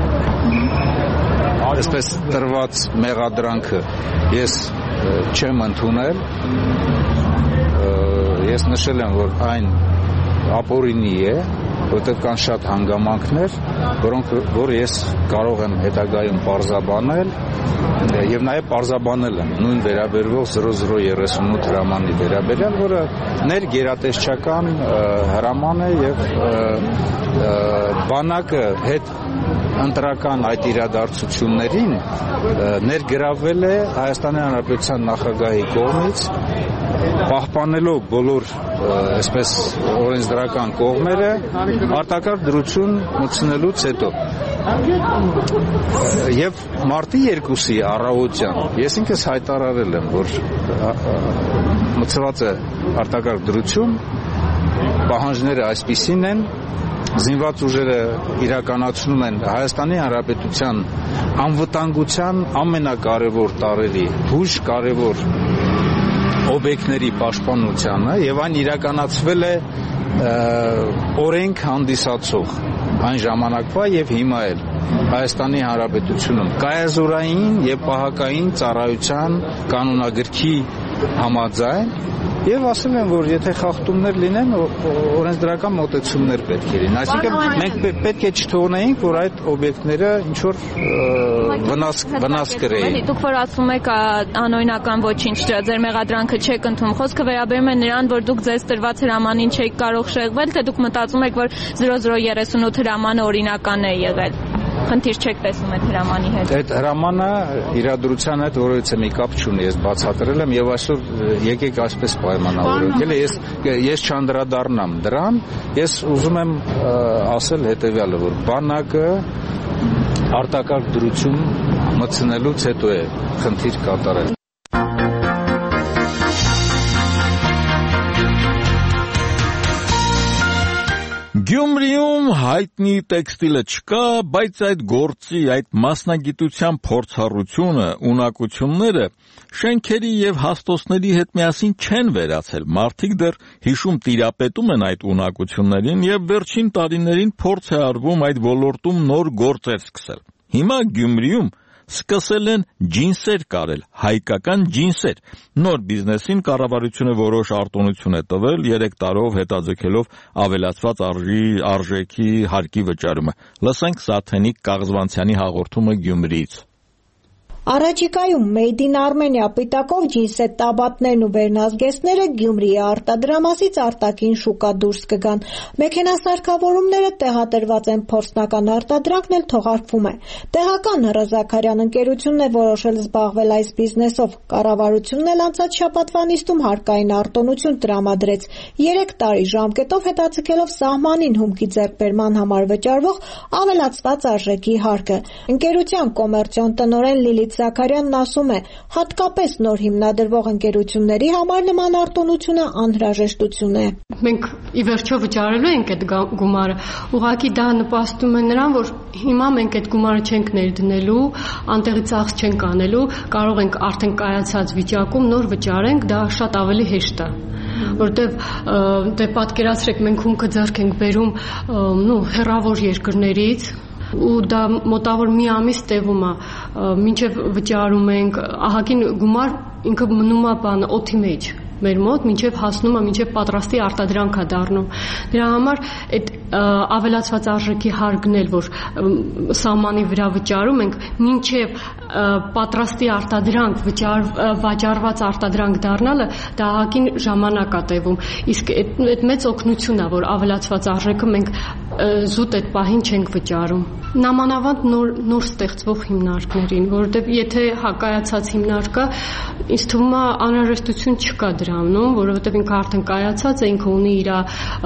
այսպես տրված մեղադրանքը ես չեմ ընդունել, ես նշել եմ, որ այն ապօրինի է, որտեղ կան շատ հանգամանքներ, որոնք որ ես կարող եմ հետագայում պարզաբանել եւ նաեւ պարզաբանել եմ նույն վերաբերվող զրո զրո երեսունութ հրամանի վերաբերյալ, որը ներգերատեսչական հրաման է եւ բանակը հետ ընտրական այդ իրադարձություններին ներգրավել է Հայաստանի Հանրապետության նախագահի կողմից, պահպանելով բոլոր այսպես օրենսդրական կողմերը արտակարգ դրություն մտցնելուց հետո եւ մարտի երկուսի առավոտյան ես ինքս հայտարարել եմ, որ մտցված է արտակարգ դրություն, պահանջները այսպիսին են, զինված ուժերը իրականացնում են Հայաստանի Հանրապետության անվտանգության ամենակարևոր տարրերի հույժ կարևոր օբյեկտների պաշտպանությանը եւ այն իրականացվել է օրենք հանդիսացող այն ժամանակվա եւ հիմա էլ Հայաստանի Հանրապետությունում կայազորային եւ պահակային ծառայության կանոնագրքի համաձայն եւ ասում եմ, որ եթե խախտումներ լինեն, օրենսդրական մոտեցումներ պետք է լինեն։ Այսինքն մենք պետք է չթողնեինք, որ այդ օբյեկտները ինչ որ վնաս վնաս կրեին։ Դուք որ ասում եք անօրինական ոչինչ, ձեր մեղադրանքը չեք ընդունում, խոսքը վերաբերում է նրան, որ դուք ձեզ տրված հրամանին չեք կարող շեղվել, թե դուք մտածում եք, որ զրո զրո երեսունութ հրամանը օրինական է եղել։ Խնդիր չեք տեսնում այդ հրամանի հետ։ Այդ հրամանը իրադրության հետ որևէ մի կապ չունի, ես բացատրել եմ եւ այսօր եկեք այսպես պայմանավորել։ Ես ես չանդրադառնամ դրան, ես ուզում եմ ասել հետեւյալը, որ բանակը արտակարգ դրություն մտցնելուց հետո է խնդիր կատարել։ Գյումրիում հայտնի տեքստիլը չկա, բայց այդ գործի, այդ մասնագիտության փորձառությունը, ունակությունները շենքերի եւ հաստոցների հետ միասին չեն վերացել։ Մարդիկ դեռ հիշում տիրապետում են այդ ունակություններին եւ վերջին տարիներին փորձ է արվում այդ ոլորտում նոր գործեր սկսել։ Հիմա Գյումրիում սկսել են ջինսեր կարել, հայկական ջինսեր։ Նոր բիզնեսին կառավարությունը որոշ արտոնություն է տվել երեք տարով հետաձգելով ավելացված արժի արժեքի հարկի վճարումը։ Լսենք Սաթենիկ Կաղզվանցյանի հաղորդումը Գյումրիից։ Առաջիկայում Made in Armenia պիտակով ջինսե տաբատներն ու վերնազգեստները Գյումրիի արտադրամասից արտաքին շուկա դուրս կգան։ Մեքենասարքավորումները տեղադրված են, փորձնական արտադրանքն էլ թողարկվում է։ Տեղական Հռոզաքարյան ընկերությունն է որոշել զբաղվել այս բիզնեսով։ Կառավարությունն էլ անցած շաբաթվա նիստում հարկային արտոնություն տրամադրեց երեք տարի ժամկետով հետաձգելով սահմանին հումքի ձեռքբերման համար վճարվող ավելացված արժեքի հարկը։ Ընկերության կոմերցիոն տնօրեն Լիլիթ Զաքարյանն ասում է, հատկապես նոր հիմնադրվող ընկերությունների համար նման արտոնությունը անհրաժեշտություն է։ Մենք ի վերջո վճարելու ենք այդ գումարը, ուղղակի դա նպաստում է նրան, որ հիմա մենք այդ գումարը չենք ներդնելու, անտեղի ծախս չենք անելու, կարող ենք արդեն կայացած վիճակում նոր վճարենք, դա շատ ավելի հեշտ է։ Որտեվ դե պատկերացրեք, մենք հումքը ձեռք ենք բերում նո հեռավոր երկրներից ու դա մոտավոր մի ամիս տևում է, մինչև վճարում ենք, ահագին գումար ինքը մնում է բան օդի մեջ մեր մոտ, մինչև հասնում է, մինչև պատրաստի արտադրանք է դառնում։ Դրա համար այդ ավելացված արժեքի հարկն էլ, որ սահմանի վրա վճարում ենք, մինչև պատրաստի արտադրանք, վաճառված արտադրանք դառնալը, դա ահագին ժամանակ է տևում։ Իսկ այդ մեծ օգնություն է, որ ավելացված արժեքը մենք զուտ այդ պահին չենք վճարում։ Նամանավանդ նոր նոր ստեղծվող հիմնարկներին, որովհետև եթե հակայացած հիմնարկը, ինձ թվում է անհրաժեշտություն չկա դրանում, որովհետև ինքը արդեն կայացած է, ինքը ունի իր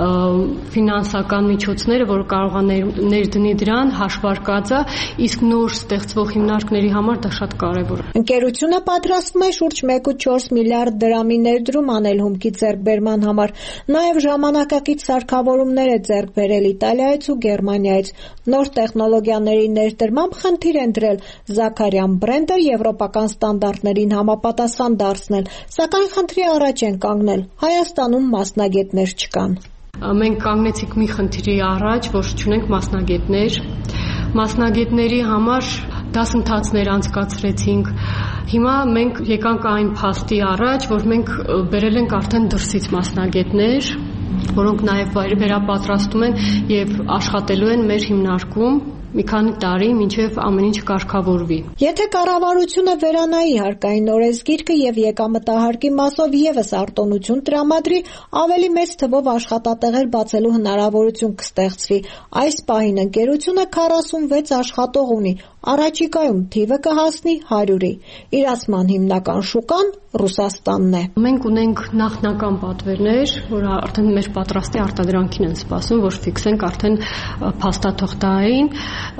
ֆինանսական միջոցները, որ կարող է ներդնի դրան, հաշվարկած է, իսկ նոր ստեղծվող հիմնարկների համար դա շատ կարևոր է։ Ընկերությունը պատրաստվում է շուրջ մեկ կόμμα չորս միլիարդ դրամի ներդրում անել հումքի ձեռքբերման համար, նաև ժամանակակից սարքավորումներ է ձեռք բերել Իտալիայից ու Գերմանիայից։ Նոր տեխնոլոգիաների ներդրմամբ խնդիր են դրել Զաքարյան բրենդը եվրոպական ստանդարտներին համապատասխան դարձնել, սակայն խնդրի առաջ են կանգնել։ Հայաստանում մասնագետներ չկան։ Մենք կանգնեցինք մի խնդրի առաջ, որ չունենք մասնագետներ։ Մասնագետների համար դասընթացներ անցկացրեցինք։ Հիմա մենք եկանք այն փաստի առաջ, որ մենք բերել ենք արդեն դրսից մասնագետներ, որոնք նաև վերապատրաստում են եւ աշխատելու են մեր հիմնարկում մի քանի տարի, մինչև ամեն ինչ կարգավորվի։ Եթե կառավարությունը վերանայի հարկային օրենսգիրքը եւ եկամտահարկի մասով եւս արտոնություն տրամադրի, ավելի մեծ թվով աշխատատեղեր բացելու հնարավորություն կստեղծվի։ Այս պահին ընկերությունը քառասունվեց աշխատող ունի, առաջիկայում թիվը կհասնի հարյուրի։ Իրացման հիմնական շուկան Ռուսաստանն է։ Մենք ունենք նախնական պատվերներ, որ արդեն մեր պատրաստի արտադրանքին են սպասում, որ ֆիքսենք արդեն փաստաթղթային,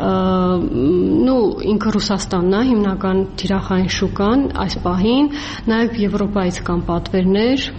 նու ինքը Ռուսաստանն է, հիմնական թիրախային շուկան այս պահին, նաև Եվրոպայից կան պատվերներ,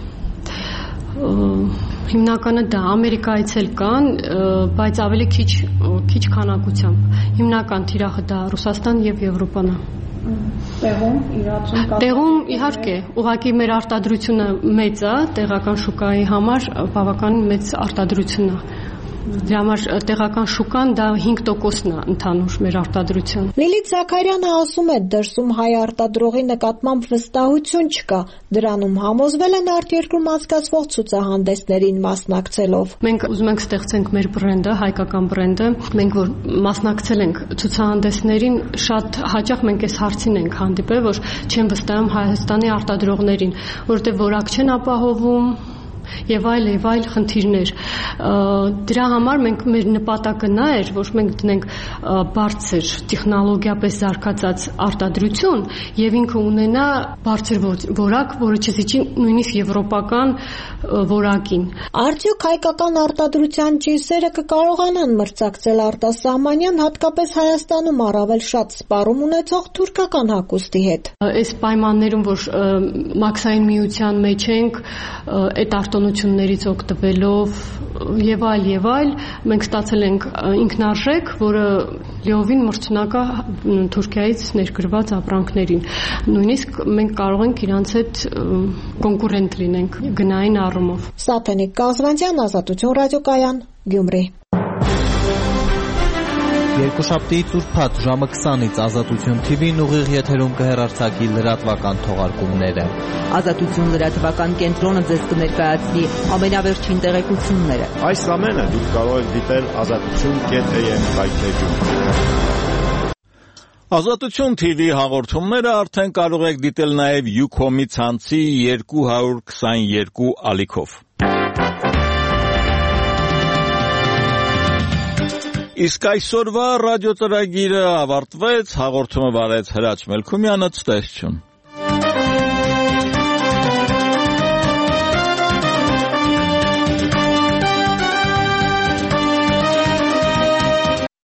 հիմնականը դա Ամերիկայից էլ կան, բայց ավելի քիչ քիչ քանակությամբ։ Հիմնական թիրախը դա Ռուսաստան եւ Եվրոպան է։ Տեղում իրացում կա։ Տեղում իհարկե, ուղղակի մեր արտադրությունը մեծ է, տեղական շուկայի համար բավական մեծ արտադրություն է։ Դրա համար տեղական շուկան դա հինգ տոկոսն է ընդհանուր մեր արտադրության։ Լիլիթ Զաքարյանը ասում է, դրսում հայ արտադրողի նկատմամբ վստահություն չկա, դրանում համոզվել են արտերկրում անցկացվող ցուցահանդեսներին մասնակցելով։ Մենք ուզում ենք ստեղծենք մեր բրենդը, հայկական բրենդը, մենք որ մասնակցել ենք ցուցահանդեսներին, շատ հաճախ մենք այս հարցին ենք հանդիպել, որ չեն վստահում Հայաստանի արտադրողներին, որովհետև որակ չեն ապահովում եւ այլ եւ այլ խնդիրներ։ Դրա համար մենք մեր նպատակը նա էր, որ մենք դնենք բարձր տեխնոլոգիապես զարգացած արտադրություն եւ ինքը ունենա բարձր որակ, որը չզիջի նույնիսկ եվրոպական որակին։ Արդյոք հայկական արտադրության ջինսերը կկարողանան մրցակցել արտասահմանյան, հատկապես Հայաստանում առավել շատ սպառում ունեցող թուրքական հագուստի հետ։ Այս պայմաններում, որ մաքսային միության մեջ ենք, այդ արտոնություններից օգտվելով եւ այլ եւ այլ, մենք ստացել ենք ինքնարժեք, որը լիովին մրցունակ է Թուրքիայից ներկրված ապրանքներին։ Նույնիսկ մենք կարող ենք իրանց հետ կոնկուրենտ լինենք գնային առումով։ Սաթենիկ Կազվանցյան, Ազատություն ռադիոկայան, Գյումրի։ Երկուշաբթիից ուրբաթ ժամը քսանից Ազատություն թի վին ուղիղ եթերում կհեռարձակի լրատվական թողարկումները։ Ազատություն լրատվական կենտրոնը ձեզ կներկայացնի ամենավերջին տեղեկությունները։ Այս ամենը դուք կարող եք դիտել ազատություն կետ էյ էմ վայբերում։ Ազատություն թի վի հաղորդումները արդեն կարող եք դիտել նաև Յուքոմի ցանցի երկու հարյուր քսաներկու ալիքով։ Իսկ այսօրվա ռադիո ծրագիրը ավարտվեց, հաղորդումը վարեց Հրաչ Մելքումյանը, ցտեսություն։